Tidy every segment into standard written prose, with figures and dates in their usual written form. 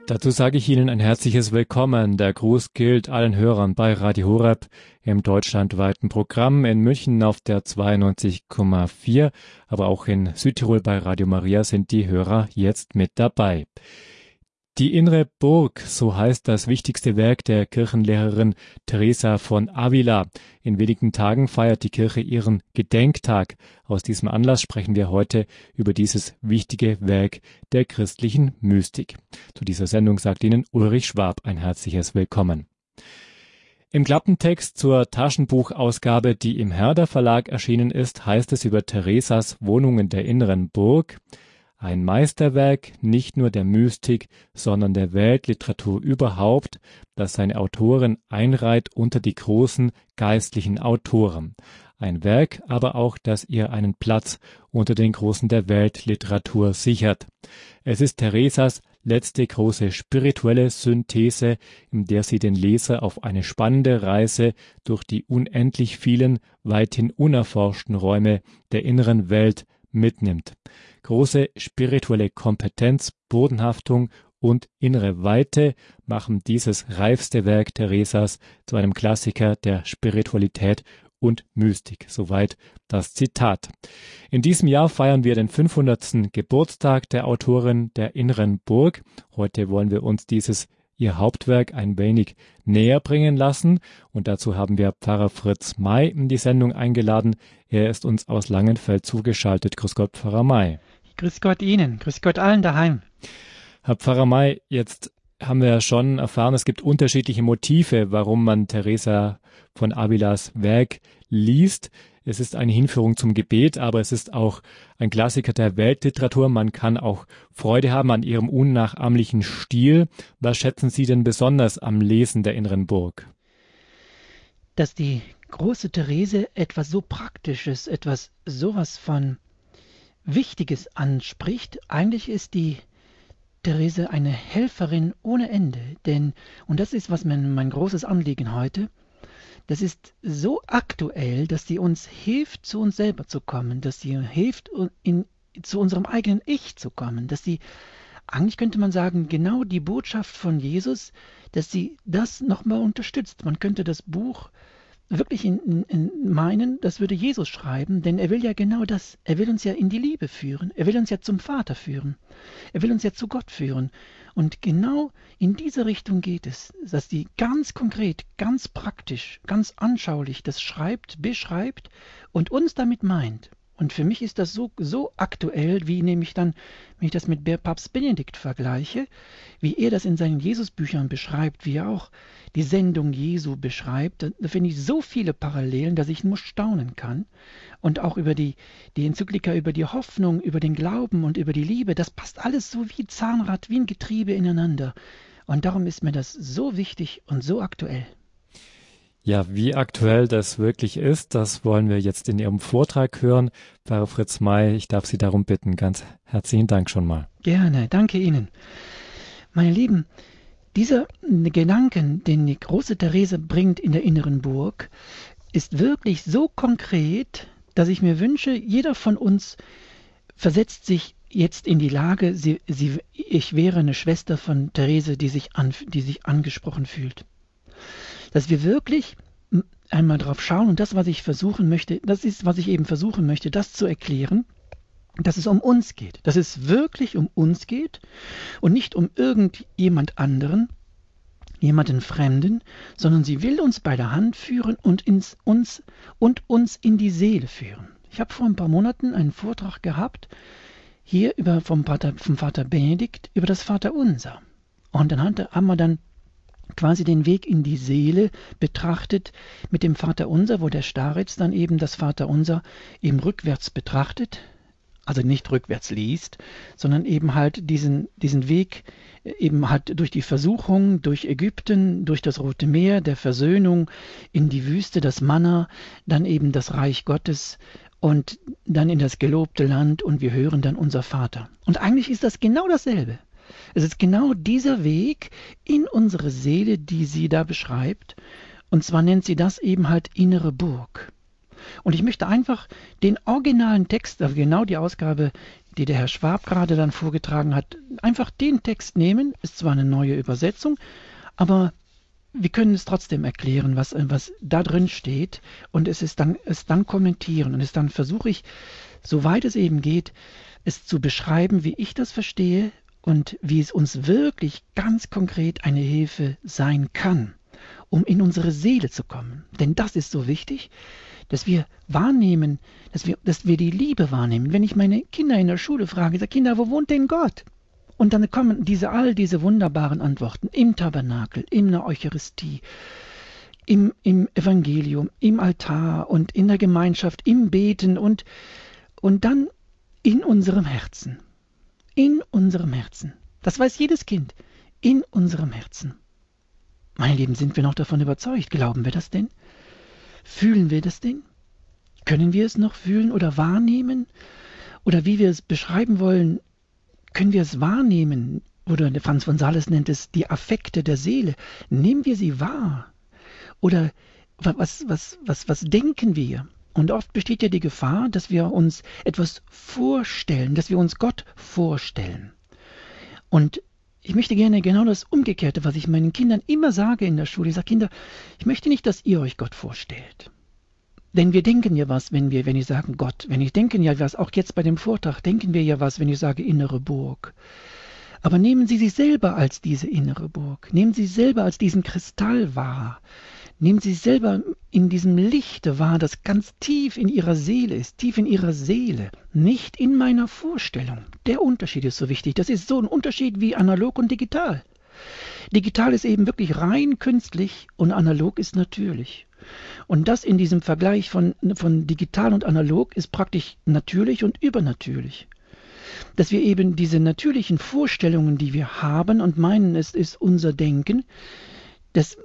Dazu sage ich Ihnen ein herzliches Willkommen. Der Gruß gilt allen Hörern bei Radio Horeb im deutschlandweiten Programm in München auf der 92,4, aber auch in Südtirol bei Radio Maria sind die Hörer jetzt mit dabei. Die innere Burg, so heißt das wichtigste Werk der Kirchenlehrerin Teresa von Avila. In wenigen Tagen feiert die Kirche ihren Gedenktag. Aus diesem Anlass sprechen wir heute über dieses wichtige Werk der christlichen Mystik. Zu dieser Sendung sagt Ihnen Ulrich Schwab ein herzliches Willkommen. Im Klappentext zur Taschenbuchausgabe, die im Herder Verlag erschienen ist, heißt es über Teresas Wohnungen der inneren Burg: Ein Meisterwerk nicht nur der Mystik, sondern der Weltliteratur überhaupt, das seine Autorin einreiht unter die großen geistlichen Autoren. Ein Werk aber auch, das ihr einen Platz unter den Großen der Weltliteratur sichert. Es ist Teresas letzte große spirituelle Synthese, in der sie den Leser auf eine spannende Reise durch die unendlich vielen, weithin unerforschten Räume der inneren Welt mitnimmt. Große spirituelle Kompetenz, Bodenhaftung und innere Weite machen dieses reifste Werk Teresas zu einem Klassiker der Spiritualität und Mystik. Soweit das Zitat. In diesem Jahr feiern wir den 500. Geburtstag der Autorin der inneren Burg. Heute wollen wir uns ihr Hauptwerk ein wenig näher bringen lassen. Und dazu haben wir Pfarrer Fritz May in die Sendung eingeladen. Er ist uns aus Langenfeld zugeschaltet. Grüß Gott, Pfarrer May. Grüß Gott Ihnen, grüß Gott allen daheim. Herr Pfarrer May, jetzt haben wir ja schon erfahren, es gibt unterschiedliche Motive, warum man Teresa von Avilas Werk liest. Es ist eine Hinführung zum Gebet, aber es ist auch ein Klassiker der Weltliteratur. Man kann auch Freude haben an ihrem unnachahmlichen Stil. Was schätzen Sie denn besonders am Lesen der inneren Burg? Dass die große Therese etwas so Praktisches, etwas sowas von Wichtiges anspricht. Eigentlich ist die Therese eine Helferin ohne Ende, und das ist mein großes Anliegen heute, das ist so aktuell, dass sie uns hilft, zu uns selber zu kommen, dass sie hilft, zu unserem eigenen Ich zu kommen, dass sie, eigentlich könnte man sagen, genau die Botschaft von Jesus, dass sie das nochmal unterstützt. Man könnte das Buch wirklich meinen, das würde Jesus schreiben, denn er will ja genau das. Er will uns ja in die Liebe führen. Er will uns ja zum Vater führen. Er will uns ja zu Gott führen. Und genau in diese Richtung geht es, dass die ganz konkret, ganz praktisch, ganz anschaulich das beschreibt und uns damit meint. Und für mich ist das so aktuell, wie nämlich dann, wenn ich das mit Papst Benedikt vergleiche, wie er das in seinen Jesusbüchern beschreibt, wie er auch die Sendung Jesu beschreibt, da finde ich so viele Parallelen, dass ich nur staunen kann. Und auch über die Enzyklika, über die Hoffnung, über den Glauben und über die Liebe, das passt alles so wie Zahnrad, wie ein Getriebe ineinander. Und darum ist mir das so wichtig und so aktuell. Ja, wie aktuell das wirklich ist, das wollen wir jetzt in Ihrem Vortrag hören. Pfarrer Fritz May, ich darf Sie darum bitten. Ganz herzlichen Dank schon mal. Gerne, danke Ihnen. Meine Lieben, dieser Gedanken, den die große Therese bringt in der inneren Burg, ist wirklich so konkret, dass ich mir wünsche, jeder von uns versetzt sich jetzt in die Lage, ich wäre eine Schwester von Therese, die sich angesprochen fühlt. Dass wir wirklich einmal drauf schauen und das, was ich versuchen möchte, das zu erklären, dass es um uns geht, dass es wirklich um uns geht und nicht um irgendjemand anderen, jemanden Fremden, sondern sie will uns bei der Hand führen und uns in die Seele führen. Ich habe vor ein paar Monaten einen Vortrag gehabt, hier vom Vater Benedikt über das Vaterunser. Und dann haben wir quasi den Weg in die Seele betrachtet mit dem Vaterunser, wo der Staritz dann eben das Vaterunser eben rückwärts betrachtet, also nicht rückwärts liest, sondern eben halt diesen Weg eben halt durch die Versuchung, durch Ägypten, durch das Rote Meer, der Versöhnung, in die Wüste, das Manna, dann eben das Reich Gottes und dann in das gelobte Land und wir hören dann unser Vater. Und eigentlich ist das genau dasselbe. Es ist genau dieser Weg in unsere Seele, die sie da beschreibt. Und zwar nennt sie das eben halt innere Burg. Und ich möchte einfach den originalen Text, also genau die Ausgabe, die der Herr Schwab gerade dann vorgetragen hat, einfach den Text nehmen, ist zwar eine neue Übersetzung, aber wir können es trotzdem erklären, was da drin steht, und es dann kommentieren, und es dann versuche ich, soweit es eben geht, es zu beschreiben, wie ich das verstehe und wie es uns wirklich ganz konkret eine Hilfe sein kann, um in unsere Seele zu kommen. Denn das ist so wichtig, dass wir wahrnehmen, dass wir die Liebe wahrnehmen. Wenn ich meine Kinder in der Schule frage, ich sage, Kinder, wo wohnt denn Gott? Und dann kommen all diese wunderbaren Antworten im Tabernakel, in der Eucharistie, im Evangelium, im Altar und in der Gemeinschaft, im Beten und dann in unserem Herzen. In unserem Herzen. Das weiß jedes Kind. In unserem Herzen. Meine Lieben, sind wir noch davon überzeugt? Glauben wir das denn? Fühlen wir das denn? Können wir es noch fühlen oder wahrnehmen? Oder wie wir es beschreiben wollen, können wir es wahrnehmen? Oder Franz von Sales nennt es die Affekte der Seele. Nehmen wir sie wahr? Oder was denken wir? Und oft besteht ja die Gefahr, dass wir uns etwas vorstellen, dass wir uns Gott vorstellen. Und ich möchte gerne genau das Umgekehrte, was ich meinen Kindern immer sage in der Schule. Ich sage, Kinder, ich möchte nicht, dass ihr euch Gott vorstellt. Denn wir denken ja was, wenn wir sagen Gott. Wenn ich denken ja was, auch jetzt bei dem Vortrag, denken wir ja was, wenn ich sage innere Burg. Aber nehmen Sie sich selber als diese innere Burg. Nehmen Sie sich selber als diesen Kristall wahr. Nehmen Sie sich selber in diesem Lichte wahr, das ganz tief in Ihrer Seele ist, tief in Ihrer Seele, nicht in meiner Vorstellung. Der Unterschied ist so wichtig. Das ist so ein Unterschied wie analog und digital. Digital ist eben wirklich rein künstlich und analog ist natürlich. Und das in diesem Vergleich von digital und analog ist praktisch natürlich und übernatürlich. Dass wir eben diese natürlichen Vorstellungen, die wir haben und meinen, es ist unser Denken, das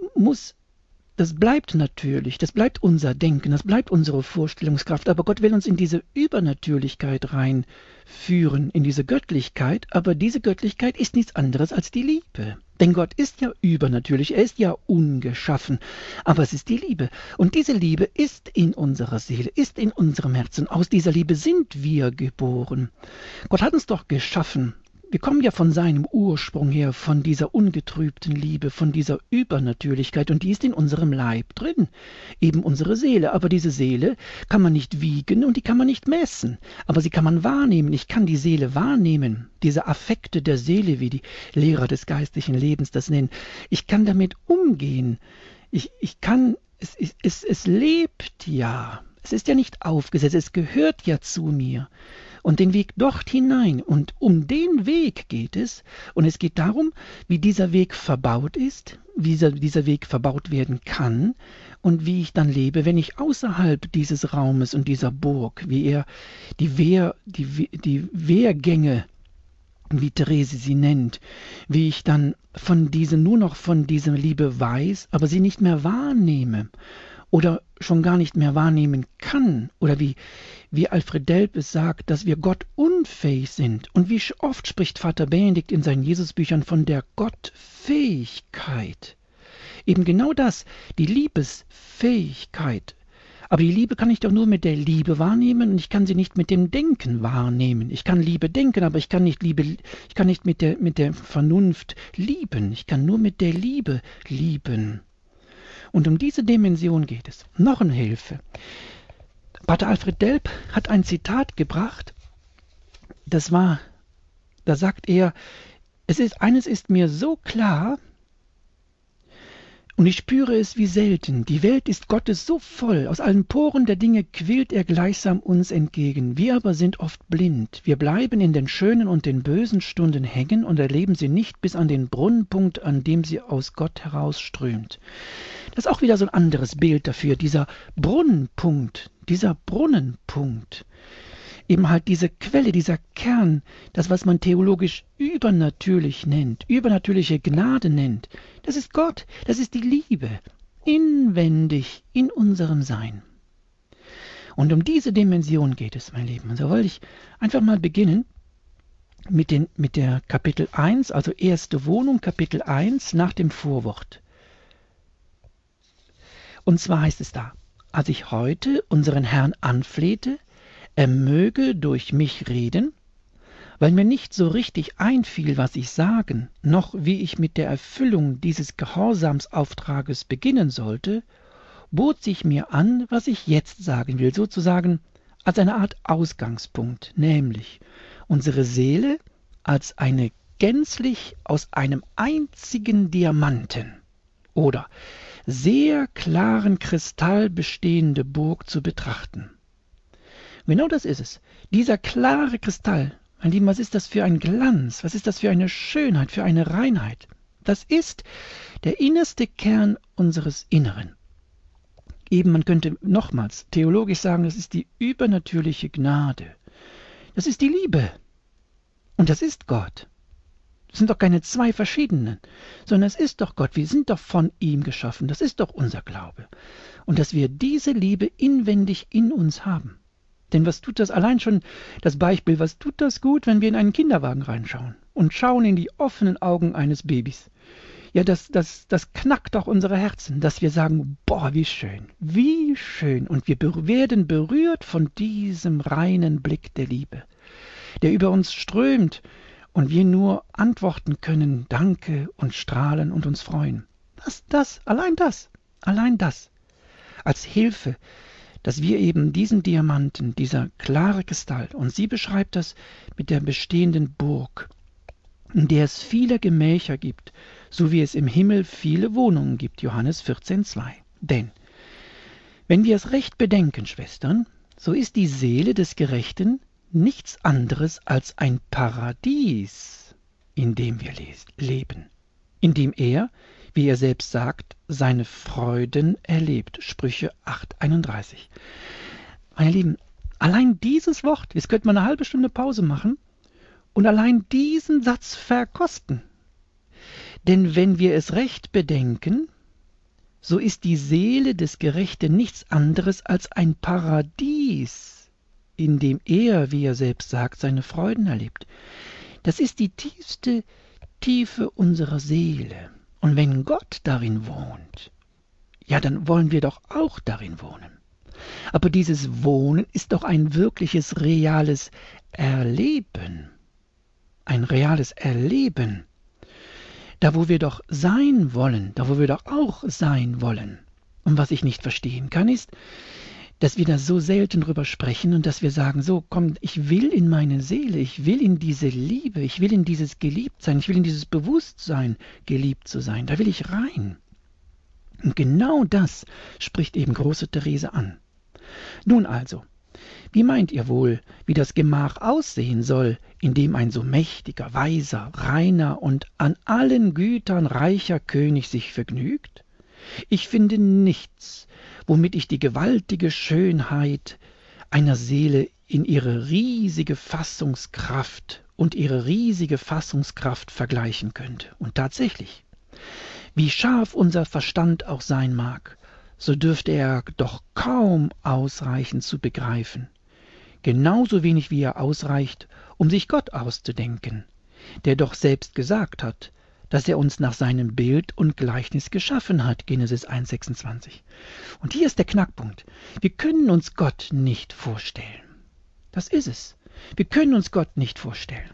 bleibt natürlich, das bleibt unser Denken, das bleibt unsere Vorstellungskraft. Aber Gott will uns in diese Übernatürlichkeit reinführen, in diese Göttlichkeit. Aber diese Göttlichkeit ist nichts anderes als die Liebe. Denn Gott ist ja übernatürlich, er ist ja ungeschaffen. Aber es ist die Liebe. Und diese Liebe ist in unserer Seele, ist in unserem Herzen. Aus dieser Liebe sind wir geboren. Gott hat uns doch geschaffen. Wir kommen ja von seinem Ursprung her, von dieser ungetrübten Liebe, von dieser Übernatürlichkeit, und die ist in unserem Leib drin, eben unsere Seele. Aber diese Seele kann man nicht wiegen und die kann man nicht messen, aber sie kann man wahrnehmen. Ich kann die Seele wahrnehmen, diese Affekte der Seele, wie die Lehrer des geistlichen Lebens das nennen. Ich kann damit umgehen. Es lebt ja. Es ist ja nicht aufgesetzt, es gehört ja zu mir. Und den Weg dort hinein. Und um den Weg geht es. Und es geht darum, wie dieser Weg verbaut ist, wie dieser Weg verbaut werden kann und wie ich dann lebe, wenn ich außerhalb dieses Raumes und dieser Burg, wie er die Wehrgänge, wie Therese sie nennt, wie ich dann nur noch von dieser Liebe weiß, aber sie nicht mehr wahrnehme. Oder schon gar nicht mehr wahrnehmen kann, oder wie Alfred Delp es sagt, dass wir Gott unfähig sind. Und wie oft spricht Vater Benedikt in seinen Jesusbüchern von der Gottfähigkeit. Eben genau das, die Liebesfähigkeit. Aber die Liebe kann ich doch nur mit der Liebe wahrnehmen, und ich kann sie nicht mit dem Denken wahrnehmen. Ich kann Liebe denken, aber ich kann nicht mit der Vernunft lieben. Ich kann nur mit der Liebe lieben. Und um diese Dimension geht es. Noch eine Hilfe. Pater Alfred Delp hat ein Zitat gebracht, da sagt er, eines ist mir so klar, und ich spüre es wie selten, die Welt ist Gottes so voll, aus allen Poren der Dinge quillt er gleichsam uns entgegen. Wir aber sind oft blind, wir bleiben in den schönen und den bösen Stunden hängen und erleben sie nicht bis an den Brunnenpunkt, an dem sie aus Gott herausströmt. Das ist auch wieder so ein anderes Bild dafür, dieser Brunnenpunkt. Eben halt diese Quelle, dieser Kern, das, was man theologisch übernatürlich nennt, übernatürliche Gnade nennt, das ist Gott, das ist die Liebe, inwendig in unserem Sein. Und um diese Dimension geht es, mein Lieben. Und so wollte ich einfach mal beginnen mit der Kapitel 1, also erste Wohnung, Kapitel 1 nach dem Vorwort. Und zwar heißt es da, als ich heute unseren Herrn anflehte, er möge durch mich reden, weil mir nicht so richtig einfiel, was ich sagen, noch wie ich mit der Erfüllung dieses Gehorsamsauftrages beginnen sollte, bot sich mir an, was ich jetzt sagen will, sozusagen als eine Art Ausgangspunkt, nämlich unsere Seele als eine gänzlich aus einem einzigen Diamanten oder sehr klaren Kristall bestehende Burg zu betrachten. Genau das ist es. Dieser klare Kristall, mein Lieben, was ist das für ein Glanz, was ist das für eine Schönheit, für eine Reinheit? Das ist der innerste Kern unseres Inneren. Eben, man könnte nochmals theologisch sagen, das ist die übernatürliche Gnade. Das ist die Liebe. Und das ist Gott. Das sind doch keine zwei verschiedenen, sondern es ist doch Gott. Wir sind doch von ihm geschaffen. Das ist doch unser Glaube. Und dass wir diese Liebe inwendig in uns haben. Denn was tut das allein schon, das Beispiel, was tut das gut, wenn wir in einen Kinderwagen reinschauen und schauen in die offenen Augen eines Babys? Ja, das knackt doch unsere Herzen, dass wir sagen, boah, wie schön, wie schön. Und wir werden berührt von diesem reinen Blick der Liebe, der über uns strömt und wir nur antworten können, danke und strahlen und uns freuen. Allein das, als Hilfe, dass wir eben diesen Diamanten, dieser klare Kristall, und sie beschreibt das mit der bestehenden Burg, in der es viele Gemächer gibt, so wie es im Himmel viele Wohnungen gibt, Johannes 14,2. Denn, wenn wir es recht bedenken, Schwestern, so ist die Seele des Gerechten nichts anderes als ein Paradies, in dem wir leben, in dem er, wie er selbst sagt, seine Freuden erlebt. Sprüche 8,31. Meine Lieben, allein dieses Wort, jetzt könnte man eine halbe Stunde Pause machen und allein diesen Satz verkosten. Denn wenn wir es recht bedenken, so ist die Seele des Gerechten nichts anderes als ein Paradies, in dem er, wie er selbst sagt, seine Freuden erlebt. Das ist die tiefste Tiefe unserer Seele. Und wenn Gott darin wohnt, ja, dann wollen wir doch auch darin wohnen. Aber dieses Wohnen ist doch ein wirkliches, reales Erleben. Ein reales Erleben. Da, wo wir doch sein wollen, da, wo wir doch auch sein wollen. Und was ich nicht verstehen kann, ist, dass wir da so selten drüber sprechen und dass wir sagen, so, komm, ich will in meine Seele, ich will in diese Liebe, ich will in dieses Geliebtsein, ich will in dieses Bewusstsein, geliebt zu sein, da will ich rein. Und genau das spricht eben große Therese an. Nun also, wie meint ihr wohl, wie das Gemach aussehen soll, in dem ein so mächtiger, weiser, reiner und an allen Gütern reicher König sich vergnügt? Ich finde nichts, womit ich die gewaltige Schönheit einer Seele in ihre riesige Fassungskraft vergleichen könnte. Und tatsächlich, wie scharf unser Verstand auch sein mag, so dürfte er doch kaum ausreichen zu begreifen, genauso wenig wie er ausreicht, um sich Gott auszudenken, der doch selbst gesagt hat, dass er uns nach seinem Bild und Gleichnis geschaffen hat, Genesis 1,26. Und hier ist der Knackpunkt. Wir können uns Gott nicht vorstellen. Das ist es. Wir können uns Gott nicht vorstellen.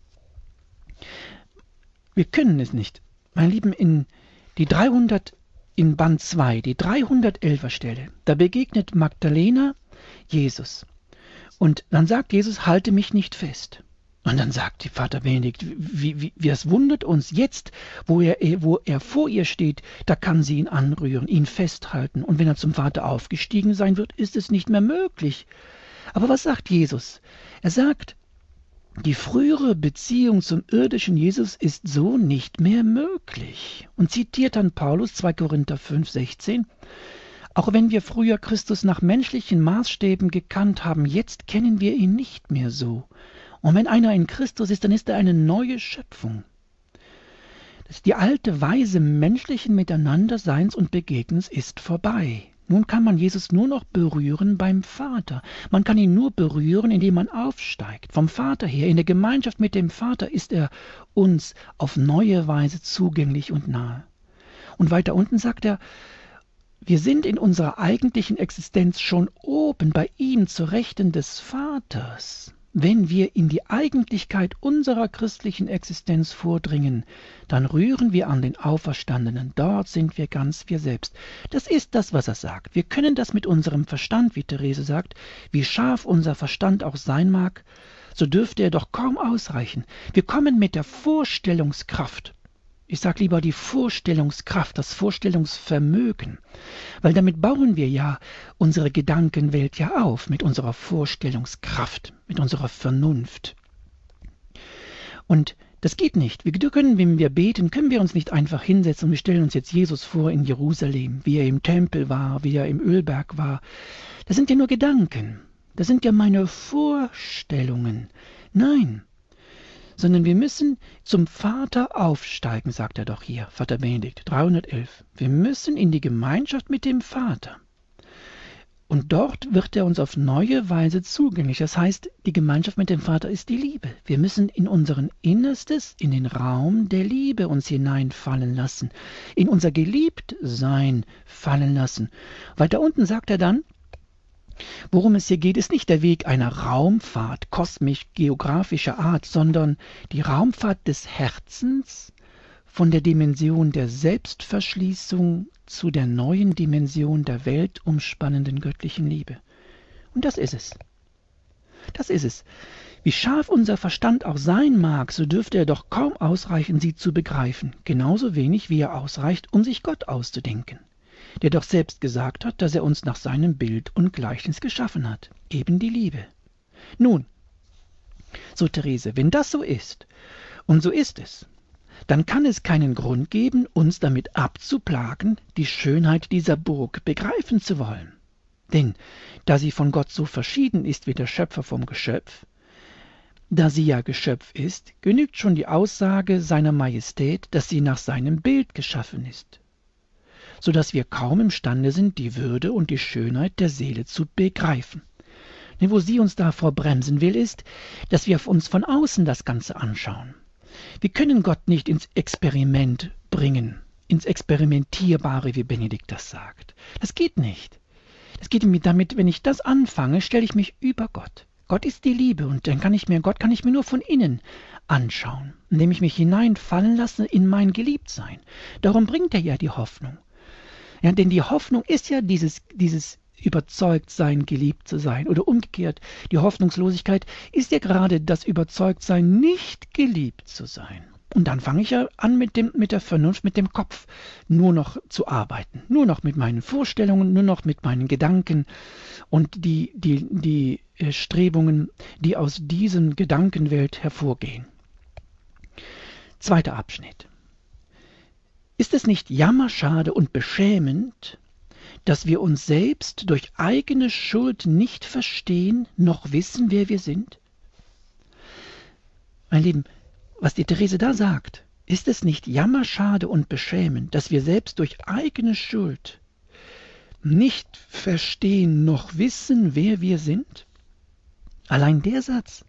Wir können es nicht. Meine Lieben, in Band 2, die 311er Stelle, da begegnet Magdalena Jesus. Und dann sagt Jesus, halte mich nicht fest. Und dann sagt die Vater Benedikt, wie es wundert uns jetzt, wo er vor ihr steht, da kann sie ihn anrühren, ihn festhalten. Und wenn er zum Vater aufgestiegen sein wird, ist es nicht mehr möglich. Aber was sagt Jesus? Er sagt, die frühere Beziehung zum irdischen Jesus ist so nicht mehr möglich. Und zitiert dann Paulus 2 Korinther 5,16. Auch wenn wir früher Christus nach menschlichen Maßstäben gekannt haben, jetzt kennen wir ihn nicht mehr so. Und wenn einer in Christus ist, dann ist er eine neue Schöpfung. Die alte Weise menschlichen Miteinanderseins und Begegnens ist vorbei. Nun kann man Jesus nur noch berühren beim Vater. Man kann ihn nur berühren, indem man aufsteigt. Vom Vater her, in der Gemeinschaft mit dem Vater, ist er uns auf neue Weise zugänglich und nahe. Und weiter unten sagt er, wir sind in unserer eigentlichen Existenz schon oben bei ihm zur Rechten des Vaters. wenn wir in die Eigentlichkeit unserer christlichen Existenz vordringen, dann rühren wir an den Auferstandenen. Dort sind wir ganz wir selbst. Das ist das, was er sagt. Wir können das mit unserem Verstand, wie Therese sagt, wie scharf unser Verstand auch sein mag, so dürfte er doch kaum ausreichen. Wir kommen mit der Vorstellungskraft, ich sage lieber die Vorstellungskraft, das Vorstellungsvermögen, weil damit bauen wir ja unsere Gedankenwelt ja auf, mit unserer Vorstellungskraft, mit unserer Vernunft. Und das geht nicht. Wir können, wenn wir beten, können wir uns nicht einfach hinsetzen und wir stellen uns jetzt Jesus vor in Jerusalem, wie er im Tempel war, wie er im Ölberg war. Das sind ja nur Gedanken. Das sind ja meine Vorstellungen. Nein. Sondern wir müssen zum Vater aufsteigen, sagt er doch hier, Vater Benedikt, 311. Wir müssen in die Gemeinschaft mit dem Vater. Und dort wird er uns auf neue Weise zugänglich. Das heißt, die Gemeinschaft mit dem Vater ist die Liebe. Wir müssen in unseren Innerstes, in den Raum der Liebe uns hineinfallen lassen, in unser Geliebtsein fallen lassen. Weiter unten sagt er dann, worum es hier geht, ist nicht der Weg einer Raumfahrt kosmisch-geografischer Art, sondern die Raumfahrt des Herzens von der Dimension der Selbstverschließung zu der neuen Dimension der weltumspannenden göttlichen Liebe. Und das ist es. Das ist es. Wie scharf unser Verstand auch sein mag, so dürfte er doch kaum ausreichen, sie zu begreifen, genauso wenig wie er ausreicht, um sich Gott auszudenken, der doch selbst gesagt hat, dass er uns nach seinem Bild und Gleichnis geschaffen hat, eben die Liebe. Nun, so Therese, wenn das so ist, und so ist es, dann kann es keinen Grund geben, uns damit abzuplagen, die Schönheit dieser Burg begreifen zu wollen. Denn da sie von Gott so verschieden ist wie der Schöpfer vom Geschöpf, da sie ja Geschöpf ist, genügt schon die Aussage seiner Majestät, dass sie nach seinem Bild geschaffen ist, so dass wir kaum imstande sind, die Würde und die Schönheit der Seele zu begreifen. Wo sie uns davor bremsen will, ist, dass wir uns von außen das Ganze anschauen. Wir können Gott nicht ins Experiment bringen, ins Experimentierbare, wie Benedikt das sagt. Das geht nicht. Das geht damit, wenn ich das anfange, stelle ich mich über Gott. Gott ist die Liebe und dann Gott kann ich mir nur von innen anschauen, indem ich mich hineinfallen lasse in mein Geliebtsein. Darum bringt er ja die Hoffnung. Ja, denn die Hoffnung ist ja dieses Überzeugtsein, geliebt zu sein. Oder umgekehrt, die Hoffnungslosigkeit ist ja gerade das Überzeugtsein, nicht geliebt zu sein. Und dann fange ich ja an mit der Vernunft, mit dem Kopf nur noch zu arbeiten. Nur noch mit meinen Vorstellungen, nur noch mit meinen Gedanken und die Strebungen, die aus dieser Gedankenwelt hervorgehen. Zweiter Abschnitt. Ist es nicht jammerschade und beschämend, dass wir uns selbst durch eigene Schuld nicht verstehen, noch wissen, wer wir sind? Mein Lieben, was die Therese da sagt, ist es nicht jammerschade und beschämend, dass wir selbst durch eigene Schuld nicht verstehen, noch wissen, wer wir sind? Allein der Satz,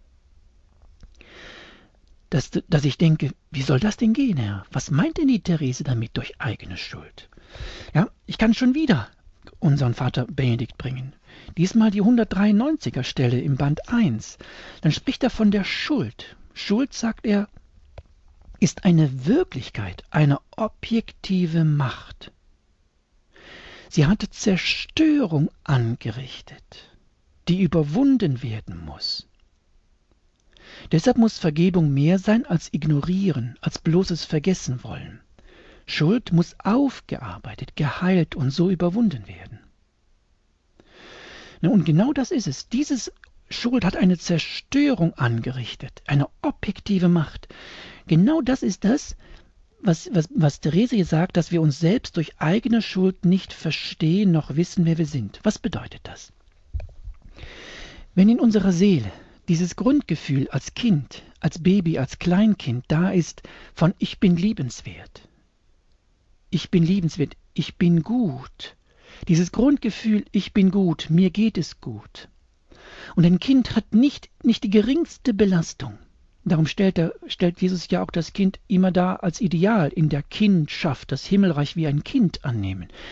dass ich denke, wie soll das denn gehen, Herr? Was meint denn die Therese damit durch eigene Schuld? Ja, ich kann schon wieder unseren Vater Benedikt bringen. Diesmal die 193er Stelle im Band 1. Dann spricht er von der Schuld. Schuld, sagt er, ist eine Wirklichkeit, eine objektive Macht. Sie hatte Zerstörung angerichtet, die überwunden werden muss. Deshalb muss Vergebung mehr sein als ignorieren, als bloßes Vergessen wollen. Schuld muss aufgearbeitet, geheilt und so überwunden werden. Und genau das ist es. Diese Schuld hat eine Zerstörung angerichtet, eine objektive Macht. Genau das ist das, was Therese hier sagt, dass wir uns selbst durch eigene Schuld nicht verstehen, noch wissen, wer wir sind. Was bedeutet das? Wenn in unserer Seele dieses Grundgefühl als Kind, als Baby, als Kleinkind da ist von ich bin liebenswert, ich bin gut, dieses Grundgefühl, ich bin gut, mir geht es gut. Und ein Kind hat nicht die geringste Belastung. Darum stellt Jesus ja auch das Kind immer da als Ideal in der Kindschaft, das Himmelreich wie ein Kind annehmen.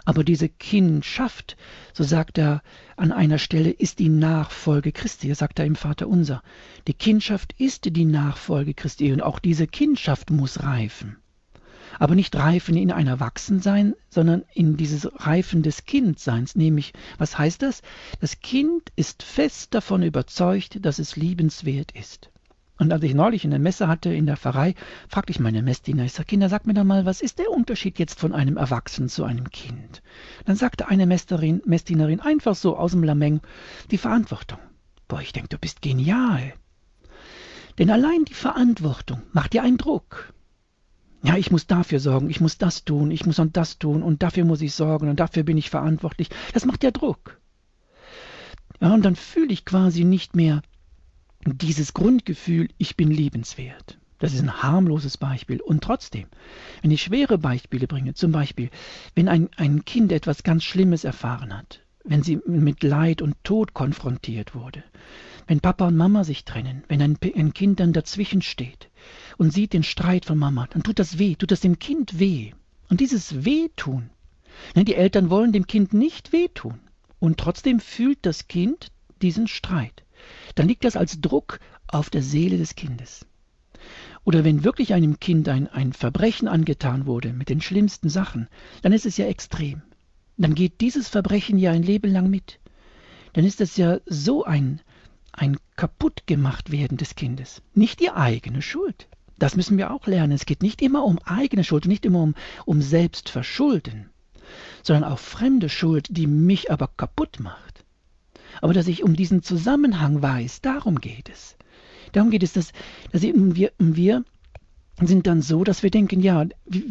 Aber diese Kindschaft, so sagt er an einer Stelle, ist die Nachfolge Christi. Das sagt er im Vaterunser. Die Kindschaft ist die Nachfolge Christi und auch diese Kindschaft muss reifen. Aber nicht reifen in ein Erwachsensein, sondern in dieses Reifen des Kindseins. Nämlich, was heißt das? Das Kind ist fest davon überzeugt, dass es liebenswert ist. Und als ich neulich eine Messe hatte in der Pfarrei, fragte ich meine Messdiener, ich sage, Kinder, sag mir doch mal, was ist der Unterschied jetzt von einem Erwachsenen zu einem Kind? Dann sagte eine Messdienerin einfach so aus dem Lameng, die Verantwortung. Boah, ich denke, du bist genial. Denn allein die Verantwortung macht dir einen Druck. Ja, ich muss dafür sorgen, ich muss das tun, ich muss das tun und dafür muss ich sorgen und dafür bin ich verantwortlich. Das macht ja Druck. Ja, und dann fühle ich quasi nicht mehr dieses Grundgefühl, ich bin liebenswert. Das ist ein harmloses Beispiel. Und trotzdem, wenn ich schwere Beispiele bringe, zum Beispiel, wenn ein Kind etwas ganz Schlimmes erfahren hat, wenn sie mit Leid und Tod konfrontiert wurde, wenn Papa und Mama sich trennen, wenn ein Kind dann dazwischen steht und sieht den Streit von Mama, dann tut das weh, tut das dem Kind weh. Und dieses Wehtun, die Eltern wollen dem Kind nicht wehtun und trotzdem fühlt das Kind diesen Streit. Dann liegt das als Druck auf der Seele des Kindes. Oder wenn wirklich einem Kind ein Verbrechen angetan wurde mit den schlimmsten Sachen, dann ist es ja extrem. Dann geht dieses Verbrechen ja ein Leben lang mit. Dann ist es ja so ein Kaputtgemachtwerden des Kindes. Nicht die eigene Schuld. Das müssen wir auch lernen. Es geht nicht immer um eigene Schuld, nicht immer um Selbstverschulden, sondern auch fremde Schuld, die mich aber kaputt macht. Aber dass ich um diesen Zusammenhang weiß, darum geht es. Darum geht es, dass wir sind dann so, dass wir denken, ja,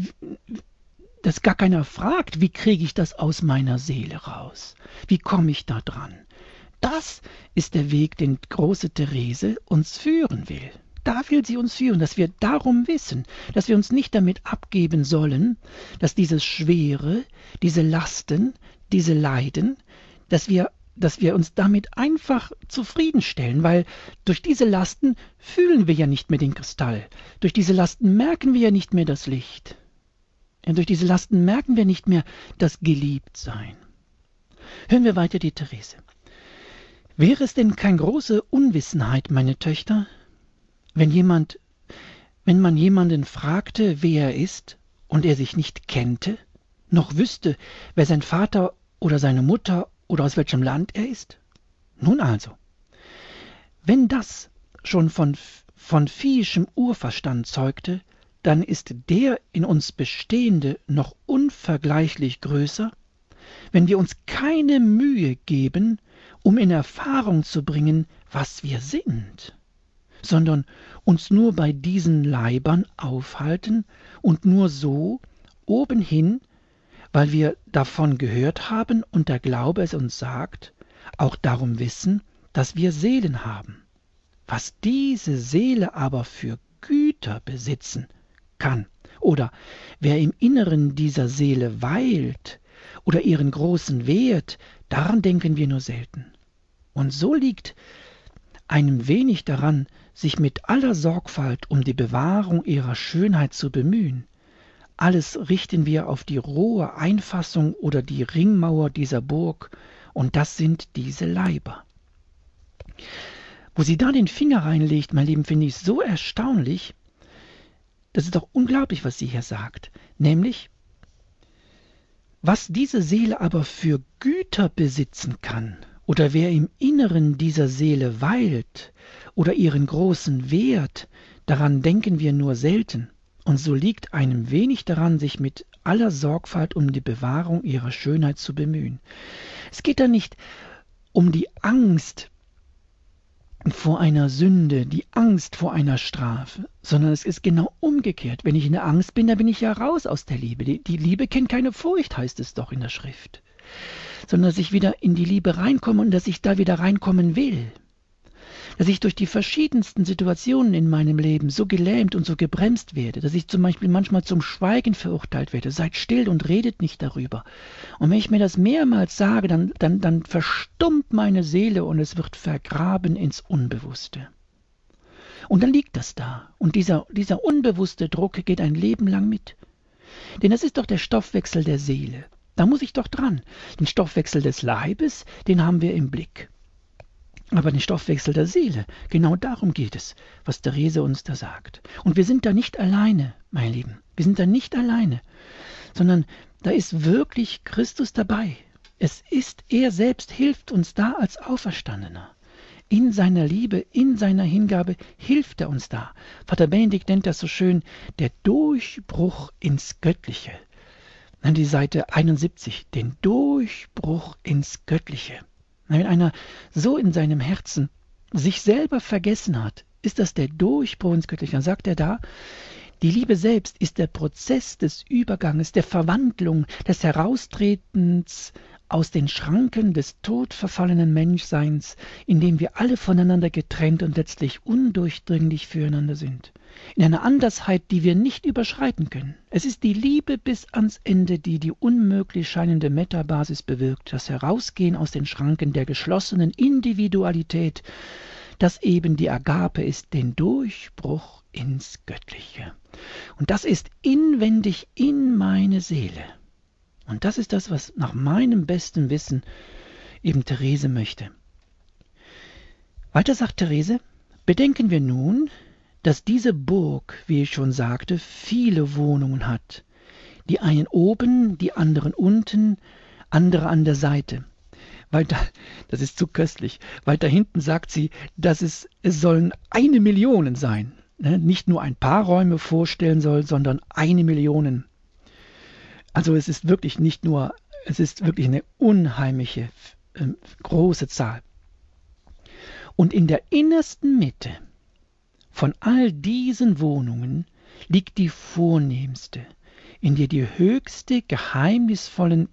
dass gar keiner fragt, wie kriege ich das aus meiner Seele raus? Wie komme ich da dran? Das ist der Weg, den große Therese uns führen will. Da will sie uns führen, dass wir darum wissen, dass wir uns nicht damit abgeben sollen, dass dieses Schwere, diese Lasten, diese Leiden, dass wir uns damit einfach zufriedenstellen, weil durch diese Lasten fühlen wir ja nicht mehr den Kristall. Durch diese Lasten merken wir ja nicht mehr das Licht. Ja, durch diese Lasten merken wir nicht mehr das Geliebtsein. Hören wir weiter die Therese. Wäre es denn keine große Unwissenheit, meine Töchter, wenn man jemanden fragte, wer er ist, und er sich nicht kennte, noch wüsste, wer sein Vater oder seine Mutter oder aus welchem Land er ist? Nun also, wenn das schon von viehischem Urverstand zeugte, dann ist der in uns Bestehende noch unvergleichlich größer, wenn wir uns keine Mühe geben, um in Erfahrung zu bringen, was wir sind, sondern uns nur bei diesen Leibern aufhalten und nur so obenhin, weil wir davon gehört haben und der Glaube es uns sagt, auch darum wissen, dass wir Seelen haben. Was diese Seele aber für Güter besitzen kann, oder wer im Inneren dieser Seele weilt, oder ihren großen Wert, daran denken wir nur selten. Und so liegt einem wenig daran, sich mit aller Sorgfalt um die Bewahrung ihrer Schönheit zu bemühen. Alles richten wir auf die rohe Einfassung oder die Ringmauer dieser Burg, und das sind diese Leiber. Wo sie da den Finger reinlegt, mein Lieben, finde ich so erstaunlich. Das ist doch unglaublich, was sie hier sagt. Nämlich, was diese Seele aber für Güter besitzen kann, oder wer im Inneren dieser Seele weilt, oder ihren großen Wert, daran denken wir nur selten. Und so liegt einem wenig daran, sich mit aller Sorgfalt um die Bewahrung ihrer Schönheit zu bemühen. Es geht da nicht um die Angst vor einer Sünde, die Angst vor einer Strafe, sondern es ist genau umgekehrt. Wenn ich in der Angst bin, dann bin ich ja raus aus der Liebe. Die Liebe kennt keine Furcht, heißt es doch in der Schrift. Sondern dass ich wieder in die Liebe reinkomme und dass ich da wieder reinkommen will. Dass ich durch die verschiedensten Situationen in meinem Leben so gelähmt und so gebremst werde, dass ich zum Beispiel manchmal zum Schweigen verurteilt werde. Seid still und redet nicht darüber. Und wenn ich mir das mehrmals sage, dann verstummt meine Seele und es wird vergraben ins Unbewusste. Und dann liegt das da. Und dieser unbewusste Druck geht ein Leben lang mit. Denn das ist doch der Stoffwechsel der Seele. Da muss ich doch dran. Den Stoffwechsel des Leibes, den haben wir im Blick. Aber den Stoffwechsel der Seele, genau darum geht es, was Therese uns da sagt. Und wir sind da nicht alleine, meine Lieben. Wir sind da nicht alleine, sondern da ist wirklich Christus dabei. Er selbst hilft uns da als Auferstandener. In seiner Liebe, in seiner Hingabe hilft er uns da. Vater Benedikt nennt das so schön, der Durchbruch ins Göttliche. An die Seite 71, den Durchbruch ins Göttliche. Wenn einer so in seinem Herzen sich selber vergessen hat, ist das der Durchbruch ins Göttliche. Dann sagt er da, die Liebe selbst ist der Prozess des Überganges, der Verwandlung, des Heraustretens aus den Schranken des todverfallenen Menschseins, in dem wir alle voneinander getrennt und letztlich undurchdringlich füreinander sind. In einer Andersheit, die wir nicht überschreiten können. Es ist die Liebe bis ans Ende, die die unmöglich scheinende Metabasis bewirkt, das Herausgehen aus den Schranken der geschlossenen Individualität, das eben die Agape ist, den Durchbruch ins Göttliche. Und das ist inwendig in meine Seele. Und das ist das, was nach meinem besten Wissen eben Therese möchte. Weiter sagt Therese, bedenken wir nun, dass diese Burg, wie ich schon sagte, viele Wohnungen hat. Die einen oben, die anderen unten, andere an der Seite. Das ist zu köstlich. Weiter hinten sagt sie, dass es sollen 1 Million sein. Nicht nur ein paar Räume vorstellen soll, sondern 1 Million. Also es ist wirklich eine unheimliche, große Zahl. Und in der innersten Mitte von all diesen Wohnungen liegt die vornehmste, in der die höchst geheimnisvollen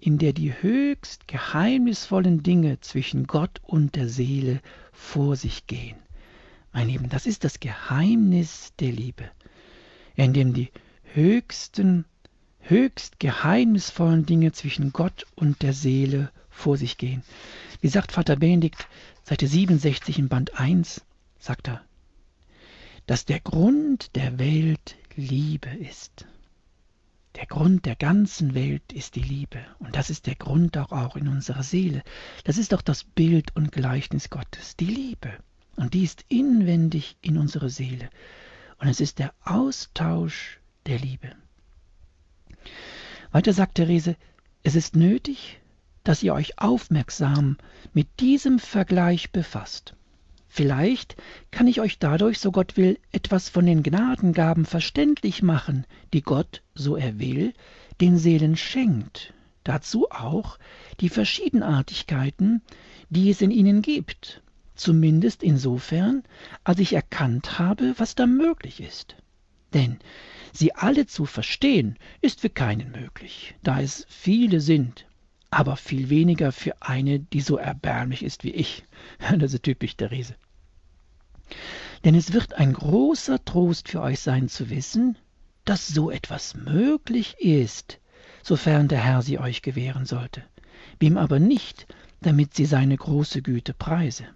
Dinge zwischen Gott und der Seele vor sich gehen. Mein Lieben, das ist das Geheimnis der Liebe, in dem die höchst geheimnisvollen Dinge zwischen Gott und der Seele vor sich gehen. Wie sagt Vater Benedikt, Seite 67 im Band 1, sagt er, dass der Grund der Welt Liebe ist. Der Grund der ganzen Welt ist die Liebe. Und das ist der Grund auch in unserer Seele. Das ist auch das Bild und Gleichnis Gottes, die Liebe. Und die ist inwendig in unserer Seele. Und es ist der Austausch der Liebe. Weiter sagt Therese, es ist nötig, dass ihr euch aufmerksam mit diesem Vergleich befasst. Vielleicht kann ich euch dadurch, so Gott will, etwas von den Gnadengaben verständlich machen, die Gott, so er will, den Seelen schenkt. Dazu auch die Verschiedenartigkeiten, die es in ihnen gibt, zumindest insofern, als ich erkannt habe, was da möglich ist. Denn sie alle zu verstehen, ist für keinen möglich, da es viele sind, aber viel weniger für eine, die so erbärmlich ist wie ich. Das ist typisch Therese. Denn es wird ein großer Trost für euch sein zu wissen, dass so etwas möglich ist, sofern der Herr sie euch gewähren sollte, wem aber nicht, damit sie seine große Güte preise.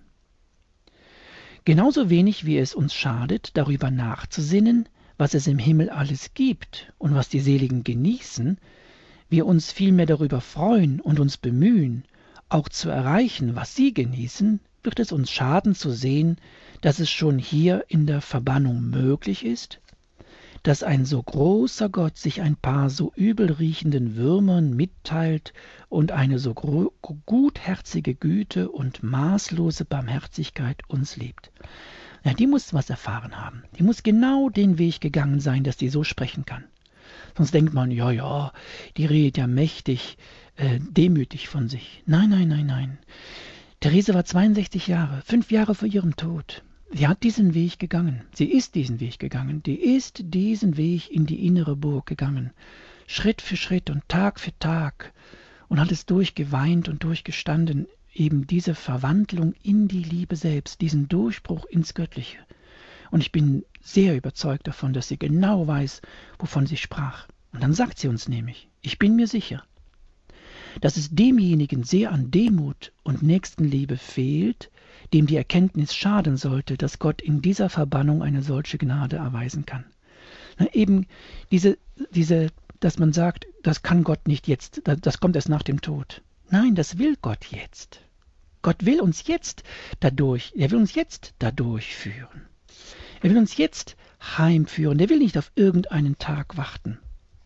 Genauso wenig wie es uns schadet, darüber nachzusinnen, was es im Himmel alles gibt und was die Seligen genießen, wir uns vielmehr darüber freuen und uns bemühen, auch zu erreichen, was sie genießen, wird es uns schaden zu sehen, dass es schon hier in der Verbannung möglich ist, dass ein so großer Gott sich ein paar so übelriechenden Würmern mitteilt und eine so gutherzige Güte und maßlose Barmherzigkeit uns liebt. Ja, die muss was erfahren haben. Die muss genau den Weg gegangen sein, dass die so sprechen kann. Sonst denkt man, ja, die redet ja mächtig, demütig von sich. Nein. Therese war 62 Jahre, 5 Jahre vor ihrem Tod. Sie hat diesen Weg gegangen. Sie ist diesen Weg gegangen. Die ist diesen Weg in die innere Burg gegangen. Schritt für Schritt und Tag für Tag. Und hat es durchgeweint und durchgestanden. Eben diese Verwandlung in die Liebe selbst. Diesen Durchbruch ins Göttliche. Und ich bin sehr überzeugt davon, dass sie genau weiß, wovon sie sprach. Und dann sagt sie uns nämlich, ich bin mir sicher, dass es demjenigen sehr an Demut und Nächstenliebe fehlt, dem die Erkenntnis schaden sollte, dass Gott in dieser Verbannung eine solche Gnade erweisen kann. Eben diese dass man sagt, das kann Gott nicht jetzt, das kommt erst nach dem Tod. Nein, das will Gott jetzt. Gott will uns jetzt dadurch, er will uns jetzt dadurch führen. Er will uns jetzt heimführen. Der will nicht auf irgendeinen Tag warten.